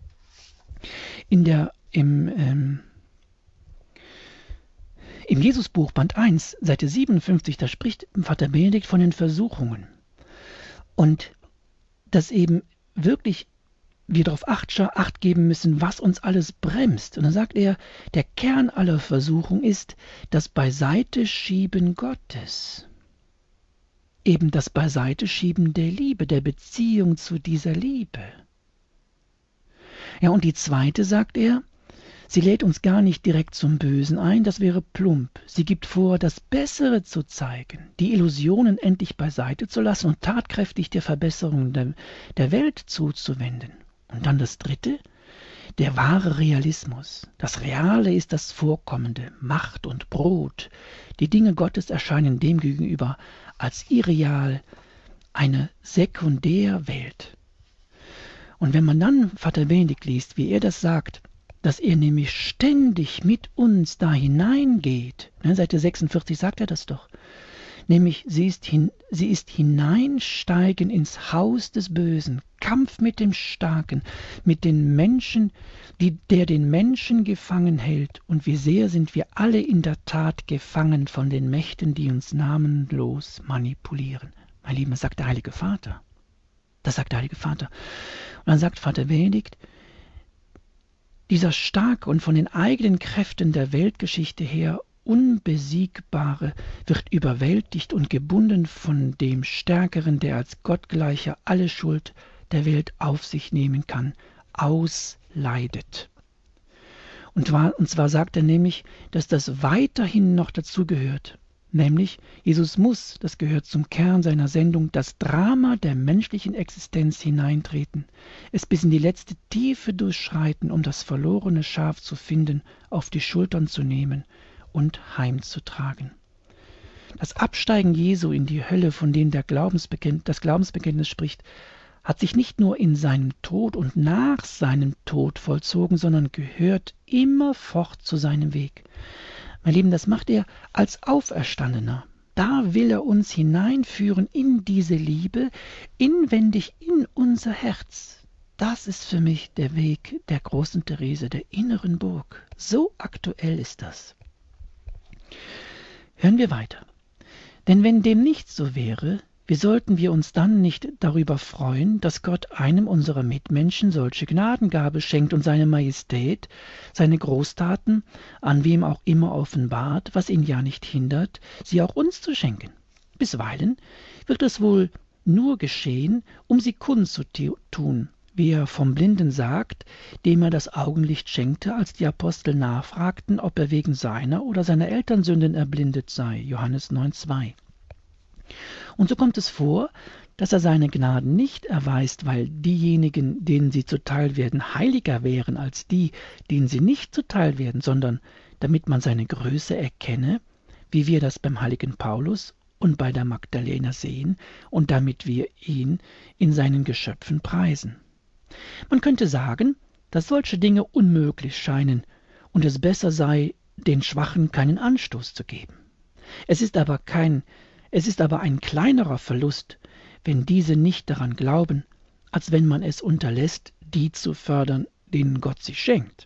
Im Jesusbuch Band 1, Seite 57, da spricht Vater Benedikt von den Versuchungen. Und dass eben wirklich wir darauf Acht geben müssen, was uns alles bremst. Und dann sagt er, der Kern aller Versuchung ist das Beiseiteschieben Gottes. Eben das Beiseiteschieben der Liebe, der Beziehung zu dieser Liebe. Ja, und die zweite, sagt er, sie lädt uns gar nicht direkt zum Bösen ein, das wäre plump. Sie gibt vor, das Bessere zu zeigen, die Illusionen endlich beiseite zu lassen und tatkräftig der Verbesserung der Welt zuzuwenden. Und dann das dritte, der wahre Realismus. Das Reale ist das Vorkommende, Macht und Brot. Die Dinge Gottes erscheinen dem gegenüber als irreal, eine Sekundärwelt. Und wenn man dann Vater Benedikt liest, wie er das sagt, dass er nämlich ständig mit uns da hineingeht, Seite 46 sagt er das doch, nämlich sie ist hineinsteigen ins Haus des Bösen, Kampf mit dem Starken, mit den Menschen, der den Menschen gefangen hält. Und wie sehr sind wir alle in der Tat gefangen von den Mächten, die uns namenlos manipulieren. Mein Lieben, das sagt der Heilige Vater. Das sagt der Heilige Vater. Und dann sagt Vater Benedikt, dieser starke und von den eigenen Kräften der Weltgeschichte her Unbesiegbare wird überwältigt und gebunden von dem Stärkeren, der als Gottgleicher alle Schuld der Welt auf sich nehmen kann, ausleidet. Und zwar sagt er nämlich, dass das weiterhin noch dazu gehört. Nämlich, Jesus muss, das gehört zum Kern seiner Sendung, das Drama der menschlichen Existenz hineintreten, es bis in die letzte Tiefe durchschreiten, um das verlorene Schaf zu finden, auf die Schultern zu nehmen und heimzutragen. Das Absteigen Jesu in die Hölle, von dem das Glaubensbekenntnis spricht, hat sich nicht nur in seinem Tod und nach seinem Tod vollzogen, sondern gehört immerfort zu seinem Weg. Mein Lieben, das macht er als Auferstandener. Da will er uns hineinführen in diese Liebe, inwendig in unser Herz. Das ist für mich der Weg der großen Therese, der inneren Burg. So aktuell ist das. Hören wir weiter. Denn wenn dem nicht so wäre, wie sollten wir uns dann nicht darüber freuen, dass Gott einem unserer Mitmenschen solche Gnadengabe schenkt und seine Majestät, seine Großtaten, an wem auch immer offenbart, was ihn ja nicht hindert, sie auch uns zu schenken? Bisweilen wird es wohl nur geschehen, um sie kundzutun, wie er vom Blinden sagt, dem er das Augenlicht schenkte, als die Apostel nachfragten, ob er wegen seiner oder seiner Elternsünden erblindet sei, Johannes 9,2. Und so kommt es vor, dass er seine Gnaden nicht erweist, weil diejenigen, denen sie zuteil werden, heiliger wären als die, denen sie nicht zuteil werden, sondern damit man seine Größe erkenne, wie wir das beim heiligen Paulus und bei der Magdalena sehen und damit wir ihn in seinen Geschöpfen preisen. Man könnte sagen, dass solche Dinge unmöglich scheinen und es besser sei, den Schwachen keinen Anstoß zu geben. Es ist aber ein kleinerer Verlust, wenn diese nicht daran glauben, als wenn man es unterlässt, die zu fördern, denen Gott sie schenkt.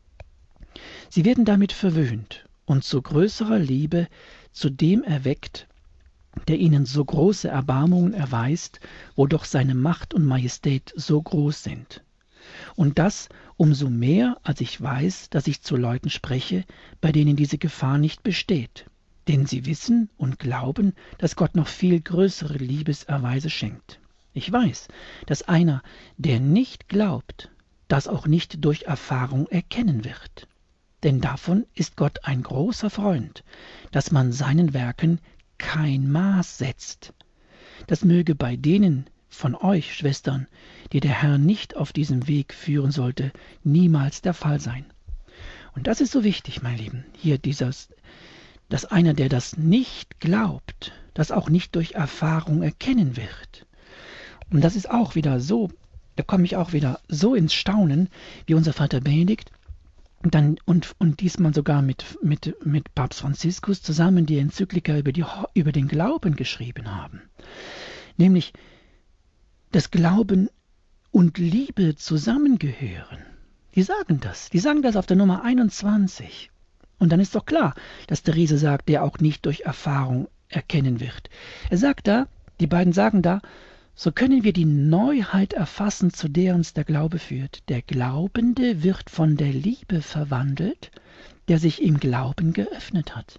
Sie werden damit verwöhnt und zu größerer Liebe zu dem erweckt, der ihnen so große Erbarmungen erweist, wo doch seine Macht und Majestät so groß sind. Und das umso mehr, als ich weiß, dass ich zu Leuten spreche, bei denen diese Gefahr nicht besteht. Denn sie wissen und glauben, dass Gott noch viel größere Liebeserweise schenkt. Ich weiß, dass einer, der nicht glaubt, das auch nicht durch Erfahrung erkennen wird. Denn davon ist Gott ein großer Freund, dass man seinen Werken kein Maß setzt. Das möge bei denen von euch, Schwestern, die der Herr nicht auf diesem Weg führen sollte, niemals der Fall sein. Und das ist so wichtig, mein Lieben, hier dass einer, der das nicht glaubt, das auch nicht durch Erfahrung erkennen wird. Und das ist auch wieder so da komme ich auch wieder so ins Staunen, wie unser Vater Benedikt dann und diesmal sogar mit Papst Franziskus zusammen die Enzyklika über den Glauben geschrieben haben. Nämlich, dass Glauben und Liebe zusammengehören. Die sagen das auf der Nummer 21. Und dann ist doch klar, dass Therese sagt, der auch nicht durch Erfahrung erkennen wird. Er sagt da, die beiden sagen da, so können wir die Neuheit erfassen, zu der uns der Glaube führt. Der Glaubende wird von der Liebe verwandelt, der sich im Glauben geöffnet hat.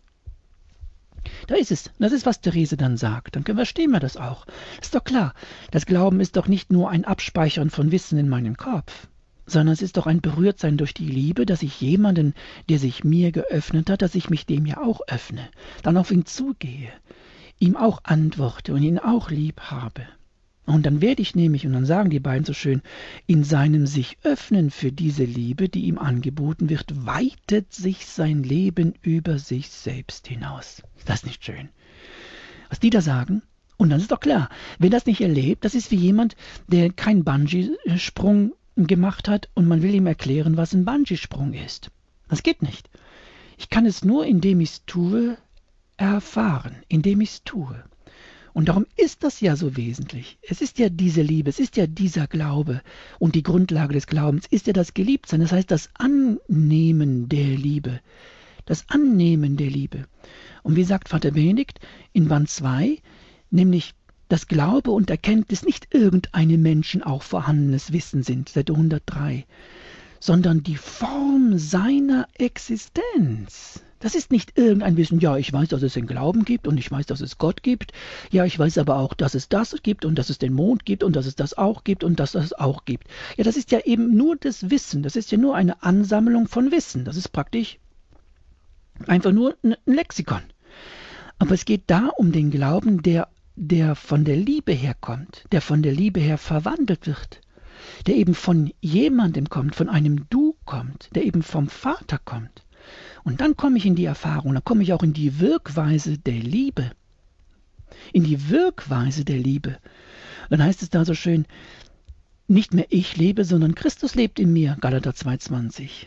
Da ist es. Das ist, was Therese dann sagt. Dann verstehen wir das auch. Ist doch klar, das Glauben ist doch nicht nur ein Abspeichern von Wissen in meinem Kopf, sondern es ist doch ein Berührtsein durch die Liebe, dass ich jemanden, der sich mir geöffnet hat, dass ich mich dem ja auch öffne, dann auf ihn zugehe, ihm auch antworte und ihn auch lieb habe. Und dann werde ich nämlich, und dann sagen die beiden so schön, in seinem sich öffnen für diese Liebe, die ihm angeboten wird, weitet sich sein Leben über sich selbst hinaus. Ist das nicht schön? Was die da sagen? Und dann ist doch klar, wer das nicht erlebt, das ist wie jemand, der keinen Bungee-Sprung gemacht hat und man will ihm erklären, was ein Bungee-Sprung ist. Das geht nicht. Ich kann es nur, indem ich es tue, erfahren, indem ich es tue. Und darum ist das ja so wesentlich. Es ist ja diese Liebe, es ist ja dieser Glaube und die Grundlage des Glaubens ist ja das Geliebtsein, das heißt das Annehmen der Liebe. Das Annehmen der Liebe. Und wie sagt Vater Benedikt in Band 2, nämlich, dass Glaube und Erkenntnis nicht irgendeinem Menschen auch vorhandenes Wissen sind, Seite 103, sondern die Form seiner Existenz. Das ist nicht irgendein Wissen, ja, ich weiß, dass es den Glauben gibt und ich weiß, dass es Gott gibt. Ja, ich weiß aber auch, dass es das gibt und dass es den Mond gibt und dass es das auch gibt und dass es das auch gibt. Ja, das ist ja eben nur das Wissen. Das ist ja nur eine Ansammlung von Wissen. Das ist praktisch einfach nur ein Lexikon. Aber es geht da um den Glauben, der von der Liebe herkommt, der von der Liebe her verwandelt wird, der eben von jemandem kommt, von einem Du kommt, der eben vom Vater kommt. Und dann komme ich in die Erfahrung, dann komme ich auch in die Wirkweise der Liebe. In die Wirkweise der Liebe. Dann heißt es da so schön, nicht mehr ich lebe, sondern Christus lebt in mir, Galater 2,20.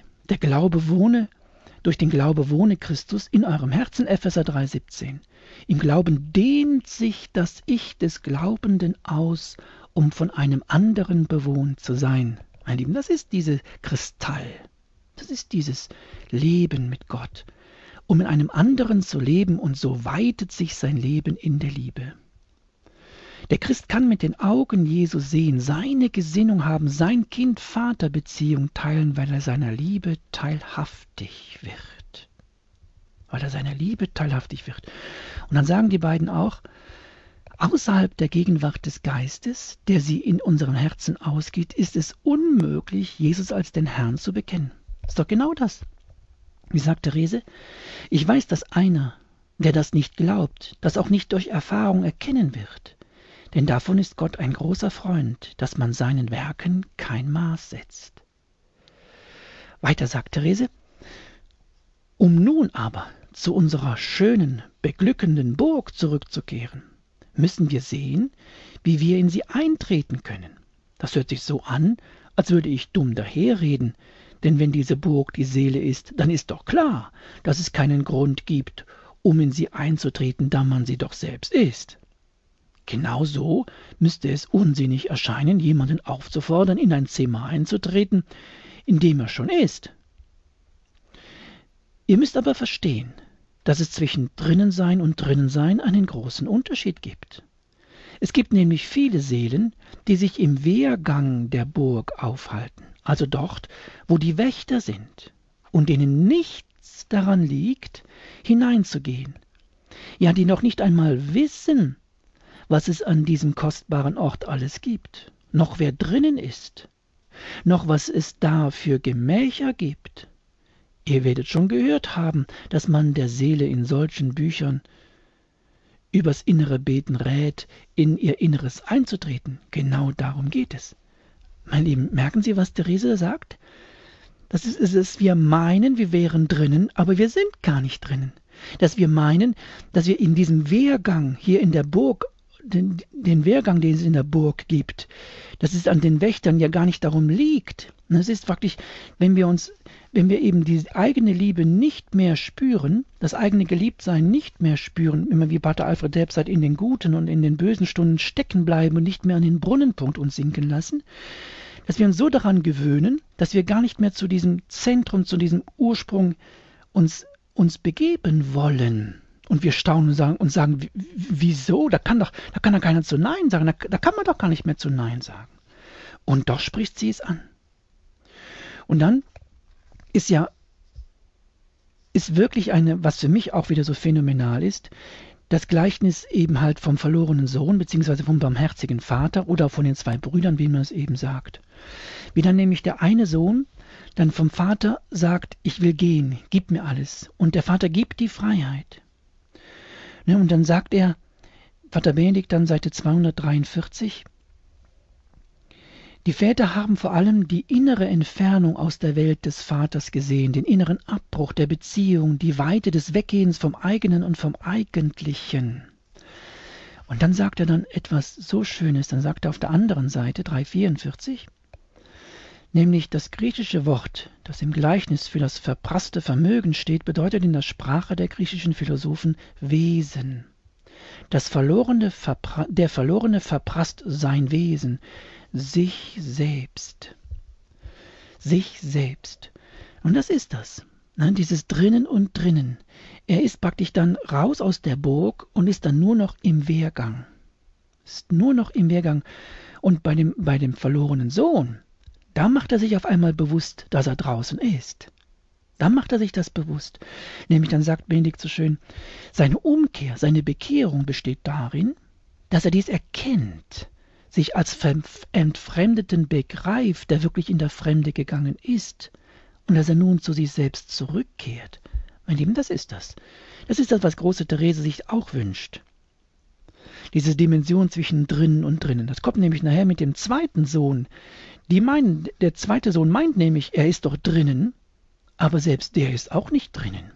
Durch den Glaube wohne Christus in eurem Herzen, Epheser 3,17. Im Glauben dehnt sich das Ich des Glaubenden aus, um von einem anderen bewohnt zu sein. Mein Lieben, das ist diese Kristall. Das ist dieses Leben mit Gott, um in einem anderen zu leben, und so weitet sich sein Leben in der Liebe. Der Christ kann mit den Augen Jesu sehen, seine Gesinnung haben, sein Kind-Vater-Beziehung teilen, weil er seiner Liebe teilhaftig wird. Weil er seiner Liebe teilhaftig wird. Und dann sagen die beiden auch, außerhalb der Gegenwart des Geistes, der sie in unseren Herzen ausgeht, ist es unmöglich, Jesus als den Herrn zu bekennen. Ist doch genau das. Wie sagt Therese? Ich weiß, dass einer, der das nicht glaubt, das auch nicht durch Erfahrung erkennen wird. Denn davon ist Gott ein großer Freund, dass man seinen Werken kein Maß setzt. Weiter sagt Therese, um nun aber zu unserer schönen, beglückenden Burg zurückzukehren, müssen wir sehen, wie wir in sie eintreten können. Das hört sich so an, als würde ich dumm daherreden, denn wenn diese Burg die Seele ist, dann ist doch klar, dass es keinen Grund gibt, um in sie einzutreten, da man sie doch selbst ist. Genauso müsste es unsinnig erscheinen, jemanden aufzufordern, in ein Zimmer einzutreten, in dem er schon ist. Ihr müsst aber verstehen, dass es zwischen Drinnensein und Drinnensein einen großen Unterschied gibt. Es gibt nämlich viele Seelen, die sich im Wehrgang der Burg aufhalten, also dort, wo die Wächter sind, und denen nichts daran liegt, hineinzugehen. Ja, die noch nicht einmal wissen, was es an diesem kostbaren Ort alles gibt, noch wer drinnen ist, noch was es da für Gemächer gibt. Ihr werdet schon gehört haben, dass man der Seele in solchen Büchern übers innere Beten rät, in ihr Inneres einzutreten. Genau darum geht es. Meine Lieben, merken Sie, was Therese sagt? Das ist es, wir meinen, wir wären drinnen, aber wir sind gar nicht drinnen. Dass wir meinen, dass wir in diesem Wehrgang hier in der Burg den Wehrgang, den es in der Burg gibt, dass es an den Wächtern ja gar nicht darum liegt. Es ist wirklich, wenn wir eben die eigene Liebe nicht mehr spüren, das eigene Geliebtsein nicht mehr spüren, immer wie Pater Alfred Delp sagt, in den guten und in den bösen Stunden stecken bleiben und nicht mehr an den Brunnenpunkt uns sinken lassen, dass wir uns so daran gewöhnen, dass wir gar nicht mehr zu diesem Zentrum, zu diesem Ursprung uns begeben wollen. Und wir staunen und sagen, wieso? Da kann doch keiner zu Nein sagen. Da kann man doch gar nicht mehr zu Nein sagen. Und doch spricht sie es an. Und dann ist wirklich was für mich auch wieder so phänomenal ist, das Gleichnis eben halt vom verlorenen Sohn, beziehungsweise vom barmherzigen Vater oder von den zwei Brüdern, wie man es eben sagt. Wie dann nämlich der eine Sohn dann vom Vater sagt, ich will gehen, gib mir alles. Und der Vater gibt die Freiheit. Und dann sagt er, Vater Benedikt, dann Seite 243, die Väter haben vor allem die innere Entfernung aus der Welt des Vaters gesehen, den inneren Abbruch der Beziehung, die Weite des Weggehens vom Eigenen und vom Eigentlichen. Und dann sagt er dann etwas so Schönes, dann sagt er auf der anderen Seite, 344, nämlich das griechische Wort, das im Gleichnis für das verprasste Vermögen steht, bedeutet in der Sprache der griechischen Philosophen Wesen. Der Verlorene verprasst sein Wesen, sich selbst. Sich selbst. Und das ist das. Dieses Drinnen und Drinnen. Er ist praktisch dann raus aus der Burg und ist dann nur noch im Wehrgang. Ist nur noch im Wehrgang. Und bei dem verlorenen Sohn, da macht er sich auf einmal bewusst, dass er draußen ist. Dann macht er sich das bewusst. Nämlich dann sagt Benedikt so schön, seine Umkehr, seine Bekehrung besteht darin, dass er dies erkennt, sich als Entfremdeten begreift, der wirklich in der Fremde gegangen ist und dass er nun zu sich selbst zurückkehrt. Mein Lieben, das ist das. Das ist das, was große Therese sich auch wünscht. Diese Dimension zwischen drinnen und drinnen. Das kommt nämlich nachher mit dem zweiten Sohn. Der zweite Sohn meint nämlich, er ist doch drinnen, aber selbst der ist auch nicht drinnen.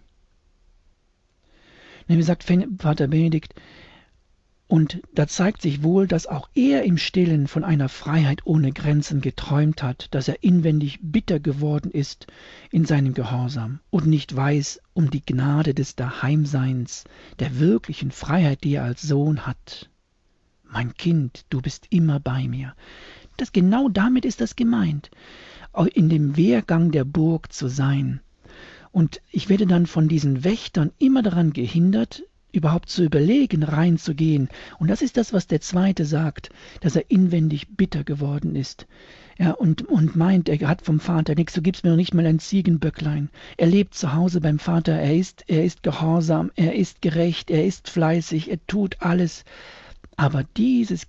Nämlich sagt Vater Benedikt, und da zeigt sich wohl, dass auch er im Stillen von einer Freiheit ohne Grenzen geträumt hat, dass er inwendig bitter geworden ist in seinem Gehorsam und nicht weiß um die Gnade des Daheimseins, der wirklichen Freiheit, die er als Sohn hat. Mein Kind, du bist immer bei mir. Genau damit ist das gemeint, in dem Wehrgang der Burg zu sein. Und ich werde dann von diesen Wächtern immer daran gehindert, überhaupt zu überlegen, reinzugehen. Und das ist das, was der Zweite sagt, dass er inwendig bitter geworden ist. Ja, und meint, er hat vom Vater nichts, du gibst mir noch nicht mal ein Ziegenböcklein. Er lebt zu Hause beim Vater, er ist gehorsam, er ist gerecht, er ist fleißig, er tut alles. Aber dieses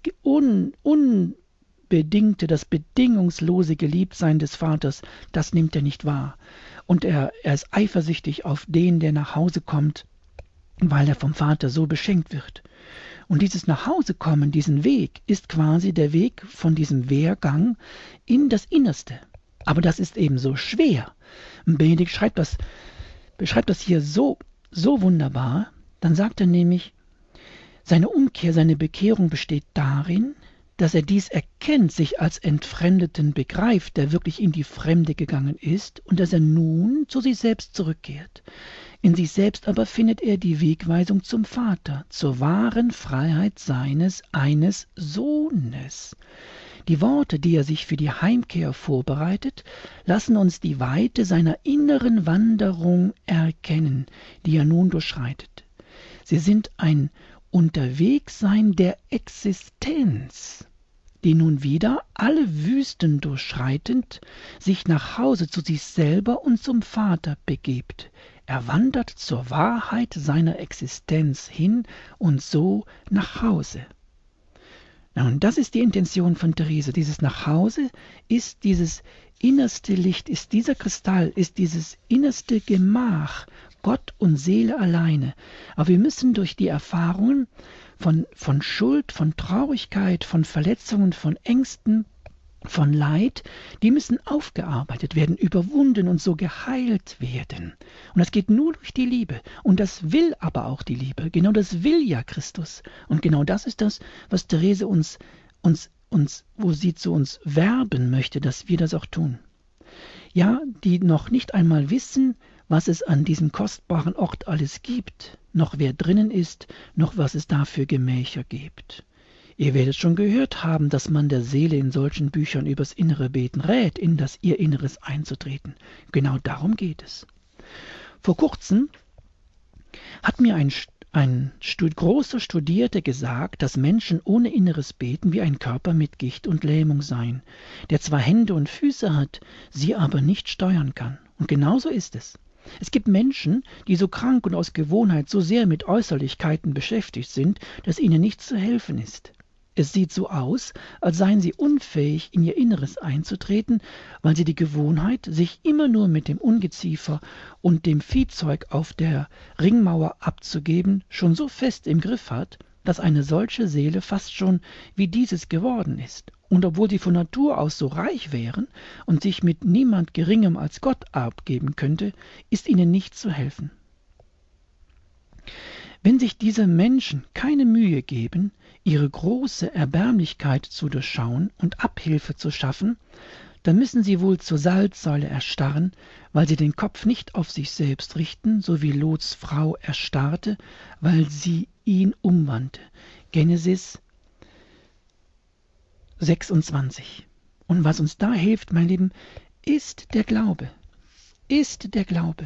unbedingte, das bedingungslose Geliebtsein des Vaters, das nimmt er nicht wahr. Und er ist eifersüchtig auf den, der nach Hause kommt, weil er vom Vater so beschenkt wird. Und dieses Nachhausekommen, diesen Weg, ist quasi der Weg von diesem Wehrgang in das Innerste. Aber das ist eben so schwer. Benedikt beschreibt das hier so wunderbar. Dann sagt er nämlich, seine Umkehr, seine Bekehrung besteht darin, dass er dies erkennt, sich als Entfremdeten begreift, der wirklich in die Fremde gegangen ist, und dass er nun zu sich selbst zurückkehrt. In sich selbst aber findet er die Wegweisung zum Vater, zur wahren Freiheit eines Sohnes. Die Worte, die er sich für die Heimkehr vorbereitet, lassen uns die Weite seiner inneren Wanderung erkennen, die er nun durchschreitet. Sie sind ein Unterwegssein der Existenz, die nun wieder alle Wüsten durchschreitend sich nach Hause zu sich selber und zum Vater begibt. Er wandert zur Wahrheit seiner Existenz hin und so nach Hause. Und das ist die Intention von Therese. Dieses Nachhause ist dieses innerste Licht, ist dieser Kristall, ist dieses innerste Gemach, Gott und Seele alleine. Aber wir müssen durch die Erfahrungen von Schuld, von Traurigkeit, von Verletzungen, von Ängsten von Leid, die müssen aufgearbeitet werden, überwunden und so geheilt werden. Und das geht nur durch die Liebe. Und das will aber auch die Liebe. Genau das will ja Christus. Und genau das ist das, was Therese wo sie zu uns werben möchte, dass wir das auch tun. Ja, die noch nicht einmal wissen, was es an diesem kostbaren Ort alles gibt, noch wer drinnen ist, noch was es da für Gemächer gibt. Ihr werdet schon gehört haben, dass man der Seele in solchen Büchern übers innere Beten rät, in das ihr Inneres einzutreten. Genau darum geht es. Vor kurzem hat mir ein großer Studierter gesagt, dass Menschen ohne inneres Beten wie ein Körper mit Gicht und Lähmung seien, der zwar Hände und Füße hat, sie aber nicht steuern kann. Und genauso ist es. Es gibt Menschen, die so krank und aus Gewohnheit so sehr mit Äußerlichkeiten beschäftigt sind, dass ihnen nichts zu helfen ist. Es sieht so aus, als seien sie unfähig, in ihr Inneres einzutreten, weil sie die Gewohnheit, sich immer nur mit dem Ungeziefer und dem Viehzeug auf der Ringmauer abzugeben, schon so fest im Griff hat, dass eine solche Seele fast schon wie dieses geworden ist. Und obwohl sie von Natur aus so reich wären und sich mit niemand Geringem als Gott abgeben könnte, ist ihnen nicht zu helfen. Wenn sich diese Menschen keine Mühe geben, ihre große Erbärmlichkeit zu durchschauen und Abhilfe zu schaffen, dann müssen sie wohl zur Salzsäule erstarren, weil sie den Kopf nicht auf sich selbst richten, so wie Lots Frau erstarrte, weil sie ihn umwandte. Genesis 26. Und was uns da hilft, mein Lieben, ist der Glaube. Ist der Glaube.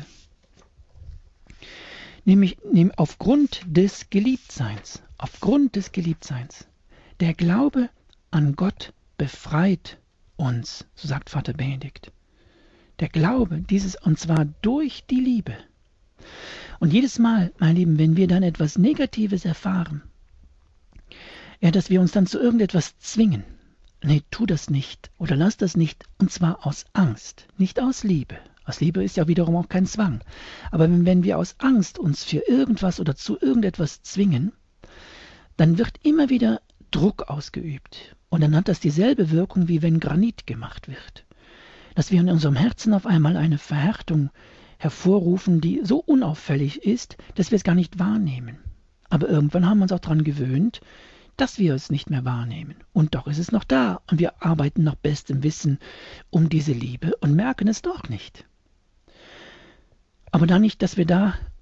Nämlich aufgrund des Geliebtseins. Aufgrund des Geliebtseins. Der Glaube an Gott befreit uns, so sagt Vater Benedikt. Der Glaube, und zwar durch die Liebe. Und jedes Mal, mein Lieben, wenn wir dann etwas Negatives erfahren, ja, dass wir uns dann zu irgendetwas zwingen. Nee, tu das nicht oder lass das nicht, und zwar aus Angst, nicht aus Liebe. Aus Liebe ist ja wiederum auch kein Zwang. Aber wenn wir aus Angst uns für irgendwas oder zu irgendetwas zwingen, dann wird immer wieder Druck ausgeübt. Und dann hat das dieselbe Wirkung, wie wenn Granit gemacht wird. Dass wir in unserem Herzen auf einmal eine Verhärtung hervorrufen, die so unauffällig ist, dass wir es gar nicht wahrnehmen. Aber irgendwann haben wir uns auch daran gewöhnt, dass wir es nicht mehr wahrnehmen. Und doch ist es noch da. Und wir arbeiten nach bestem Wissen um diese Liebe und merken es doch nicht. Aber dann nicht, dass wir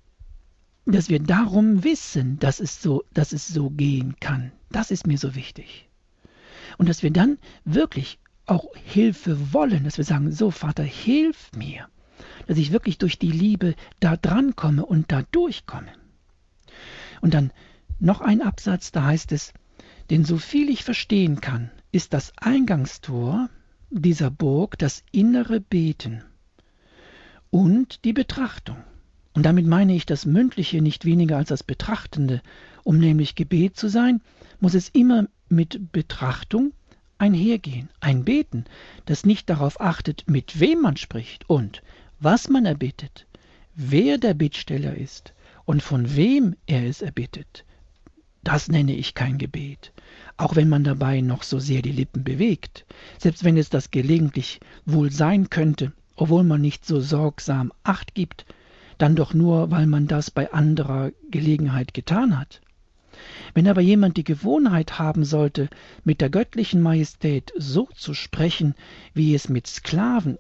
darum wissen, dass es so gehen kann. Das ist mir so wichtig. Und dass wir dann wirklich auch Hilfe wollen, dass wir sagen, so Vater, hilf mir, dass ich wirklich durch die Liebe da dran komme und da durchkomme. Und dann noch ein Absatz, da heißt es, denn so viel ich verstehen kann, ist das Eingangstor dieser Burg das innere Beten und die Betrachtung. Und damit meine ich das Mündliche nicht weniger als das Betrachtende. Um nämlich Gebet zu sein, muss es immer mit Betrachtung einhergehen. Ein Beten, das nicht darauf achtet, mit wem man spricht und was man erbittet, wer der Bittsteller ist und von wem er es erbittet. Das nenne ich kein Gebet, auch wenn man dabei noch so sehr die Lippen bewegt, selbst wenn es das gelegentlich wohl sein könnte, obwohl man nicht so sorgsam Acht gibt, dann doch nur, weil man das bei anderer Gelegenheit getan hat. Wenn aber jemand die Gewohnheit haben sollte, mit der göttlichen Majestät so zu sprechen, wie er mit Sklaven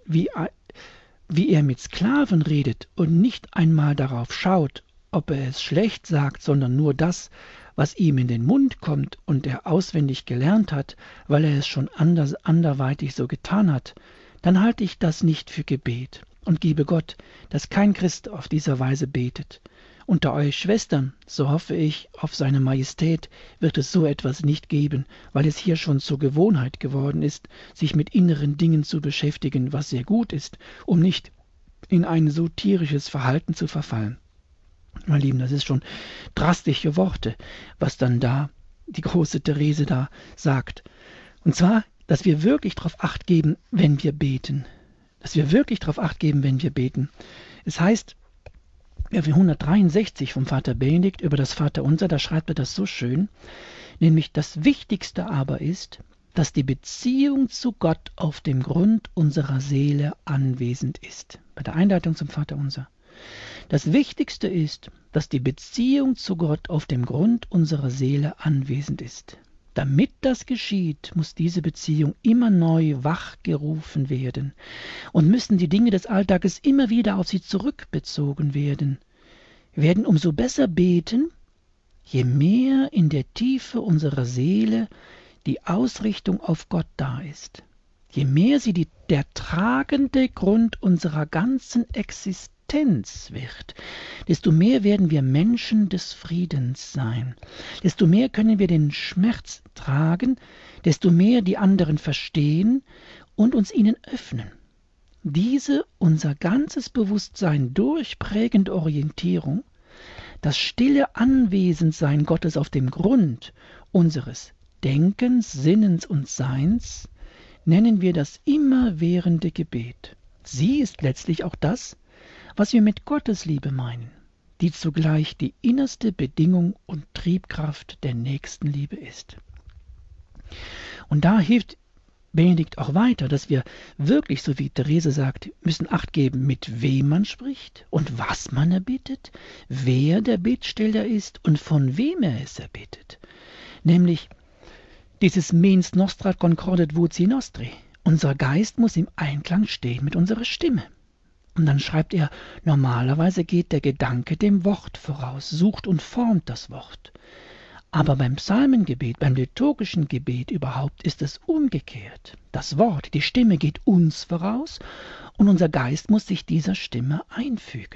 redet und nicht einmal darauf schaut, ob er es schlecht sagt, sondern nur das, was ihm in den Mund kommt und er auswendig gelernt hat, weil er es schon anderweitig so getan hat, dann halte ich das nicht für Gebet und gebe Gott, dass kein Christ auf diese Weise betet. Unter euch Schwestern, so hoffe ich, auf seine Majestät wird es so etwas nicht geben, weil es hier schon zur Gewohnheit geworden ist, sich mit inneren Dingen zu beschäftigen, was sehr gut ist, um nicht in ein so tierisches Verhalten zu verfallen. Mein Lieben, das ist schon drastische Worte, was dann da die große Therese da sagt. Und zwar, dass wir wirklich darauf Acht geben, wenn wir beten. Dass wir wirklich darauf Acht geben, wenn wir beten. Es heißt, in 163 vom Vater Benedikt über das Vaterunser, da schreibt er das so schön, nämlich das Wichtigste aber ist, dass die Beziehung zu Gott auf dem Grund unserer Seele anwesend ist. Bei der Einleitung zum Vaterunser. Das Wichtigste ist, dass die Beziehung zu Gott auf dem Grund unserer Seele anwesend ist. Damit das geschieht, muss diese Beziehung immer neu wachgerufen werden und müssen die Dinge des Alltages immer wieder auf sie zurückbezogen werden. Wir werden umso besser beten, je mehr in der Tiefe unserer Seele die Ausrichtung auf Gott da ist. Je mehr sie der tragende Grund unserer ganzen Existenz wird, desto mehr werden wir Menschen des Friedens sein. Desto mehr können wir den Schmerz tragen, desto mehr die anderen verstehen und uns ihnen öffnen. Diese unser ganzes Bewusstsein durchprägende Orientierung, das stille Anwesendsein Gottes auf dem Grund unseres Denkens, Sinnens und Seins, nennen wir das immerwährende Gebet. Sie ist letztlich auch das, was wir mit Gottes Liebe meinen, die zugleich die innerste Bedingung und Triebkraft der Nächstenliebe ist. Und da hilft Benedikt auch weiter, dass wir wirklich, so wie Therese sagt, müssen Acht geben, mit wem man spricht und was man erbittet, wer der Bittsteller ist und von wem er es erbittet. Nämlich dieses mens nostra concordet voci nostri. Unser Geist muss im Einklang stehen mit unserer Stimme. Und dann schreibt er, normalerweise geht der Gedanke dem Wort voraus, sucht und formt das Wort. Aber beim Psalmengebet, beim liturgischen Gebet überhaupt ist es umgekehrt. Das Wort, die Stimme geht uns voraus und unser Geist muss sich dieser Stimme einfügen.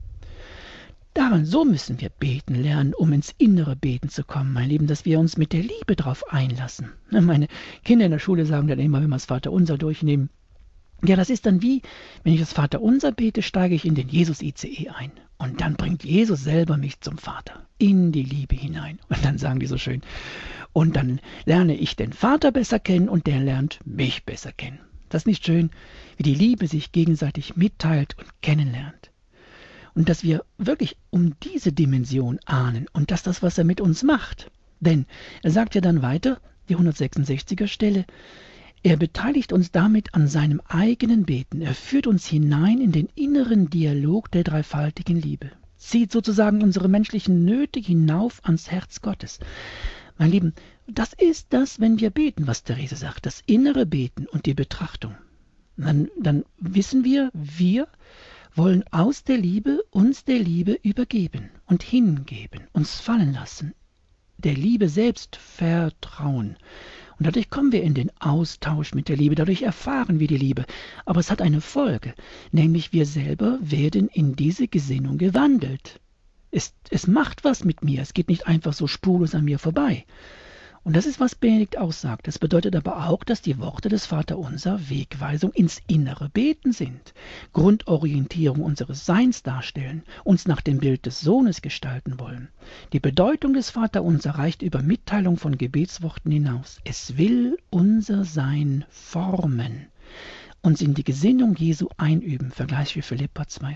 So müssen wir beten lernen, um ins innere Beten zu kommen, mein Lieben, dass wir uns mit der Liebe darauf einlassen. Meine Kinder in der Schule sagen dann immer, wenn wir das Vaterunser durchnehmen, ja, das ist dann wie, wenn ich das Vaterunser bete, steige ich in den Jesus-ICE ein. Und dann bringt Jesus selber mich zum Vater, in die Liebe hinein. Und dann sagen die so schön, und dann lerne ich den Vater besser kennen und der lernt mich besser kennen. Das ist nicht schön, wie die Liebe sich gegenseitig mitteilt und kennenlernt. Und dass wir wirklich um diese Dimension ahnen und dass das, was er mit uns macht. Denn er sagt ja dann weiter, die 166er Stelle, er beteiligt uns damit an seinem eigenen Beten. Er führt uns hinein in den inneren Dialog der dreifaltigen Liebe. Zieht sozusagen unsere menschlichen Nöte hinauf ans Herz Gottes. Mein Lieben, das ist das, wenn wir beten, was Therese sagt, das innere Beten und die Betrachtung. Dann wissen wir wollen aus der Liebe uns der Liebe übergeben und hingeben, uns fallen lassen, der Liebe selbst vertrauen. Und dadurch kommen wir in den Austausch mit der Liebe, dadurch erfahren wir die Liebe. Aber es hat eine Folge, nämlich wir selber werden in diese Gesinnung gewandelt. Es macht was mit mir, es geht nicht einfach so spurlos an mir vorbei. Und das ist, was Benedikt aussagt. Das bedeutet aber auch, dass die Worte des Vaterunser Wegweisung ins innere Beten sind, Grundorientierung unseres Seins darstellen, uns nach dem Bild des Sohnes gestalten wollen. Die Bedeutung des Vaterunser reicht über Mitteilung von Gebetsworten hinaus. Es will unser Sein formen, uns in die Gesinnung Jesu einüben, Vergleich wie Philipper 2,5.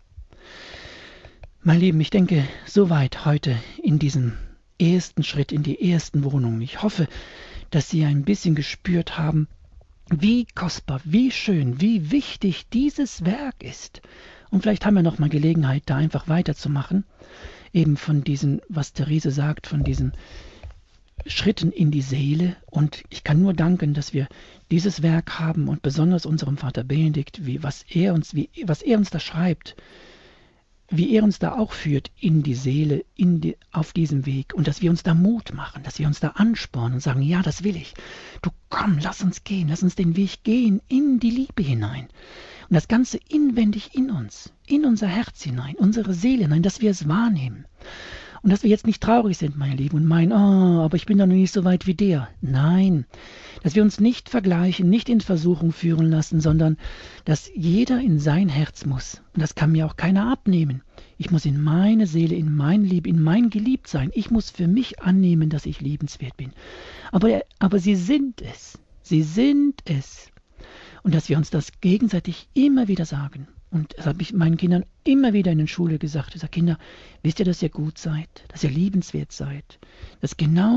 Mein Lieben, ich denke, soweit heute in diesem ersten Schritt in die ersten Wohnungen. Ich hoffe, dass Sie ein bisschen gespürt haben, wie kostbar, wie schön, wie wichtig dieses Werk ist. Und vielleicht haben wir noch mal Gelegenheit, da einfach weiterzumachen, eben von diesen, was Therese sagt, von diesen Schritten in die Seele. Und ich kann nur danken, dass wir dieses Werk haben und besonders unserem Vater Benedikt, was er uns da schreibt, wie er uns da auch führt in die Seele, auf diesem Weg und dass wir uns da Mut machen, dass wir uns da anspornen und sagen, ja, das will ich. Du komm, lass uns gehen, lass uns den Weg gehen in die Liebe hinein. Und das Ganze inwendig in uns, in unser Herz hinein, unsere Seele hinein, dass wir es wahrnehmen. Und dass wir jetzt nicht traurig sind, meine Lieben, und meinen, aber ich bin doch noch nicht so weit wie der. Nein, dass wir uns nicht vergleichen, nicht in Versuchung führen lassen, sondern dass jeder in sein Herz muss. Und das kann mir auch keiner abnehmen. Ich muss in meine Seele, in meine Liebe, in mein Geliebtsein. Ich muss für mich annehmen, dass ich liebenswert bin. Aber sie sind es. Sie sind es. Und dass wir uns das gegenseitig immer wieder sagen. Und das habe ich meinen Kindern immer wieder in der Schule gesagt. Ich sage, Kinder, wisst ihr, dass ihr gut seid, dass ihr liebenswert seid, dass genau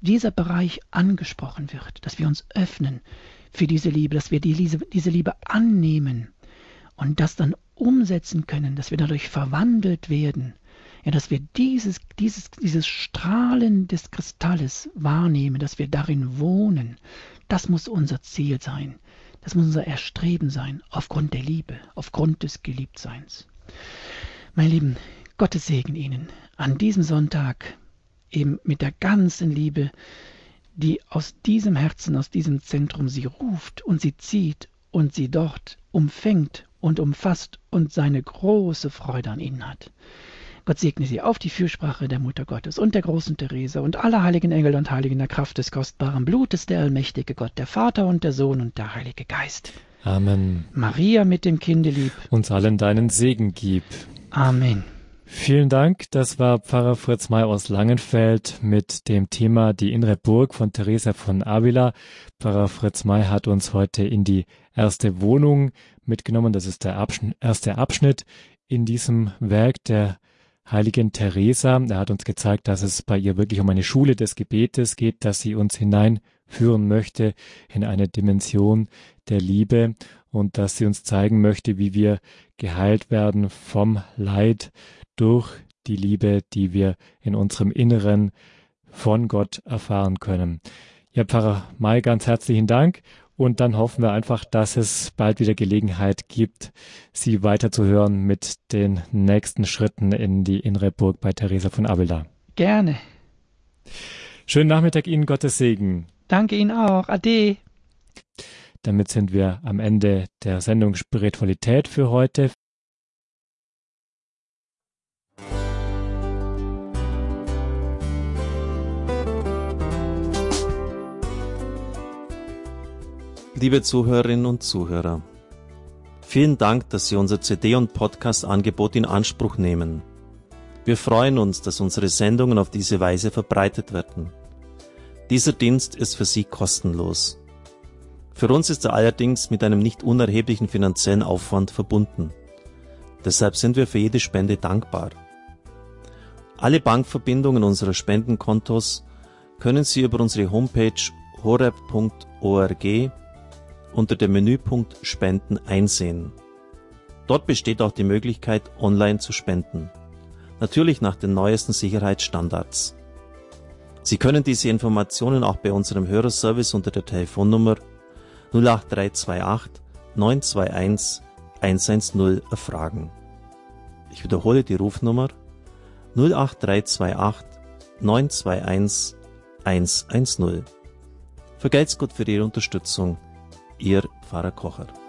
dieser Bereich angesprochen wird, dass wir uns öffnen für diese Liebe, dass wir diese Liebe annehmen und das dann umsetzen können, dass wir dadurch verwandelt werden, ja, dass wir dieses Strahlen des Kristalles wahrnehmen, dass wir darin wohnen. Das muss unser Ziel sein. Das muss unser Erstreben sein, aufgrund der Liebe, aufgrund des Geliebtseins. Meine Lieben, Gottes Segen Ihnen an diesem Sonntag, eben mit der ganzen Liebe, die aus diesem Herzen, aus diesem Zentrum Sie ruft und Sie zieht und Sie dort umfängt und umfasst und seine große Freude an Ihnen hat. Gott segne Sie auf die Fürsprache der Mutter Gottes und der großen Therese und aller heiligen Engel und Heiligen der Kraft des kostbaren Blutes, der allmächtige Gott, der Vater und der Sohn und der Heilige Geist. Amen. Maria mit dem Kinde lieb. Uns allen deinen Segen gib. Amen. Vielen Dank. Das war Pfarrer Fritz May aus Langenfeld mit dem Thema Die innere Burg von Teresa von Avila. Pfarrer Fritz May hat uns heute in die erste Wohnung mitgenommen. Das ist der erste Abschnitt in diesem Werk der heiligen Teresa. Er hat uns gezeigt, dass es bei ihr wirklich um eine Schule des Gebetes geht, dass sie uns hineinführen möchte in eine Dimension der Liebe und dass sie uns zeigen möchte, wie wir geheilt werden vom Leid durch die Liebe, die wir in unserem Inneren von Gott erfahren können. Ja, Pfarrer May, ganz herzlichen Dank. Und dann hoffen wir einfach, dass es bald wieder Gelegenheit gibt, Sie weiterzuhören mit den nächsten Schritten in die innere Burg bei Teresa von Avila. Gerne. Schönen Nachmittag Ihnen, Gottes Segen. Danke Ihnen auch. Ade. Damit sind wir am Ende der Sendung Spiritualität für heute. Liebe Zuhörerinnen und Zuhörer, vielen Dank, dass Sie unser CD- und Podcast-Angebot in Anspruch nehmen. Wir freuen uns, dass unsere Sendungen auf diese Weise verbreitet werden. Dieser Dienst ist für Sie kostenlos. Für uns ist er allerdings mit einem nicht unerheblichen finanziellen Aufwand verbunden. Deshalb sind wir für jede Spende dankbar. Alle Bankverbindungen unserer Spendenkontos können Sie über unsere Homepage horeb.org unter dem Menüpunkt Spenden einsehen. Dort besteht auch die Möglichkeit, online zu spenden. Natürlich nach den neuesten Sicherheitsstandards. Sie können diese Informationen auch bei unserem Hörerservice unter der Telefonnummer 08328 921 110 erfragen. Ich wiederhole die Rufnummer 08328 921 110. Vergelt's Gott für Ihre Unterstützung. Ihr Pfarrer Kocher.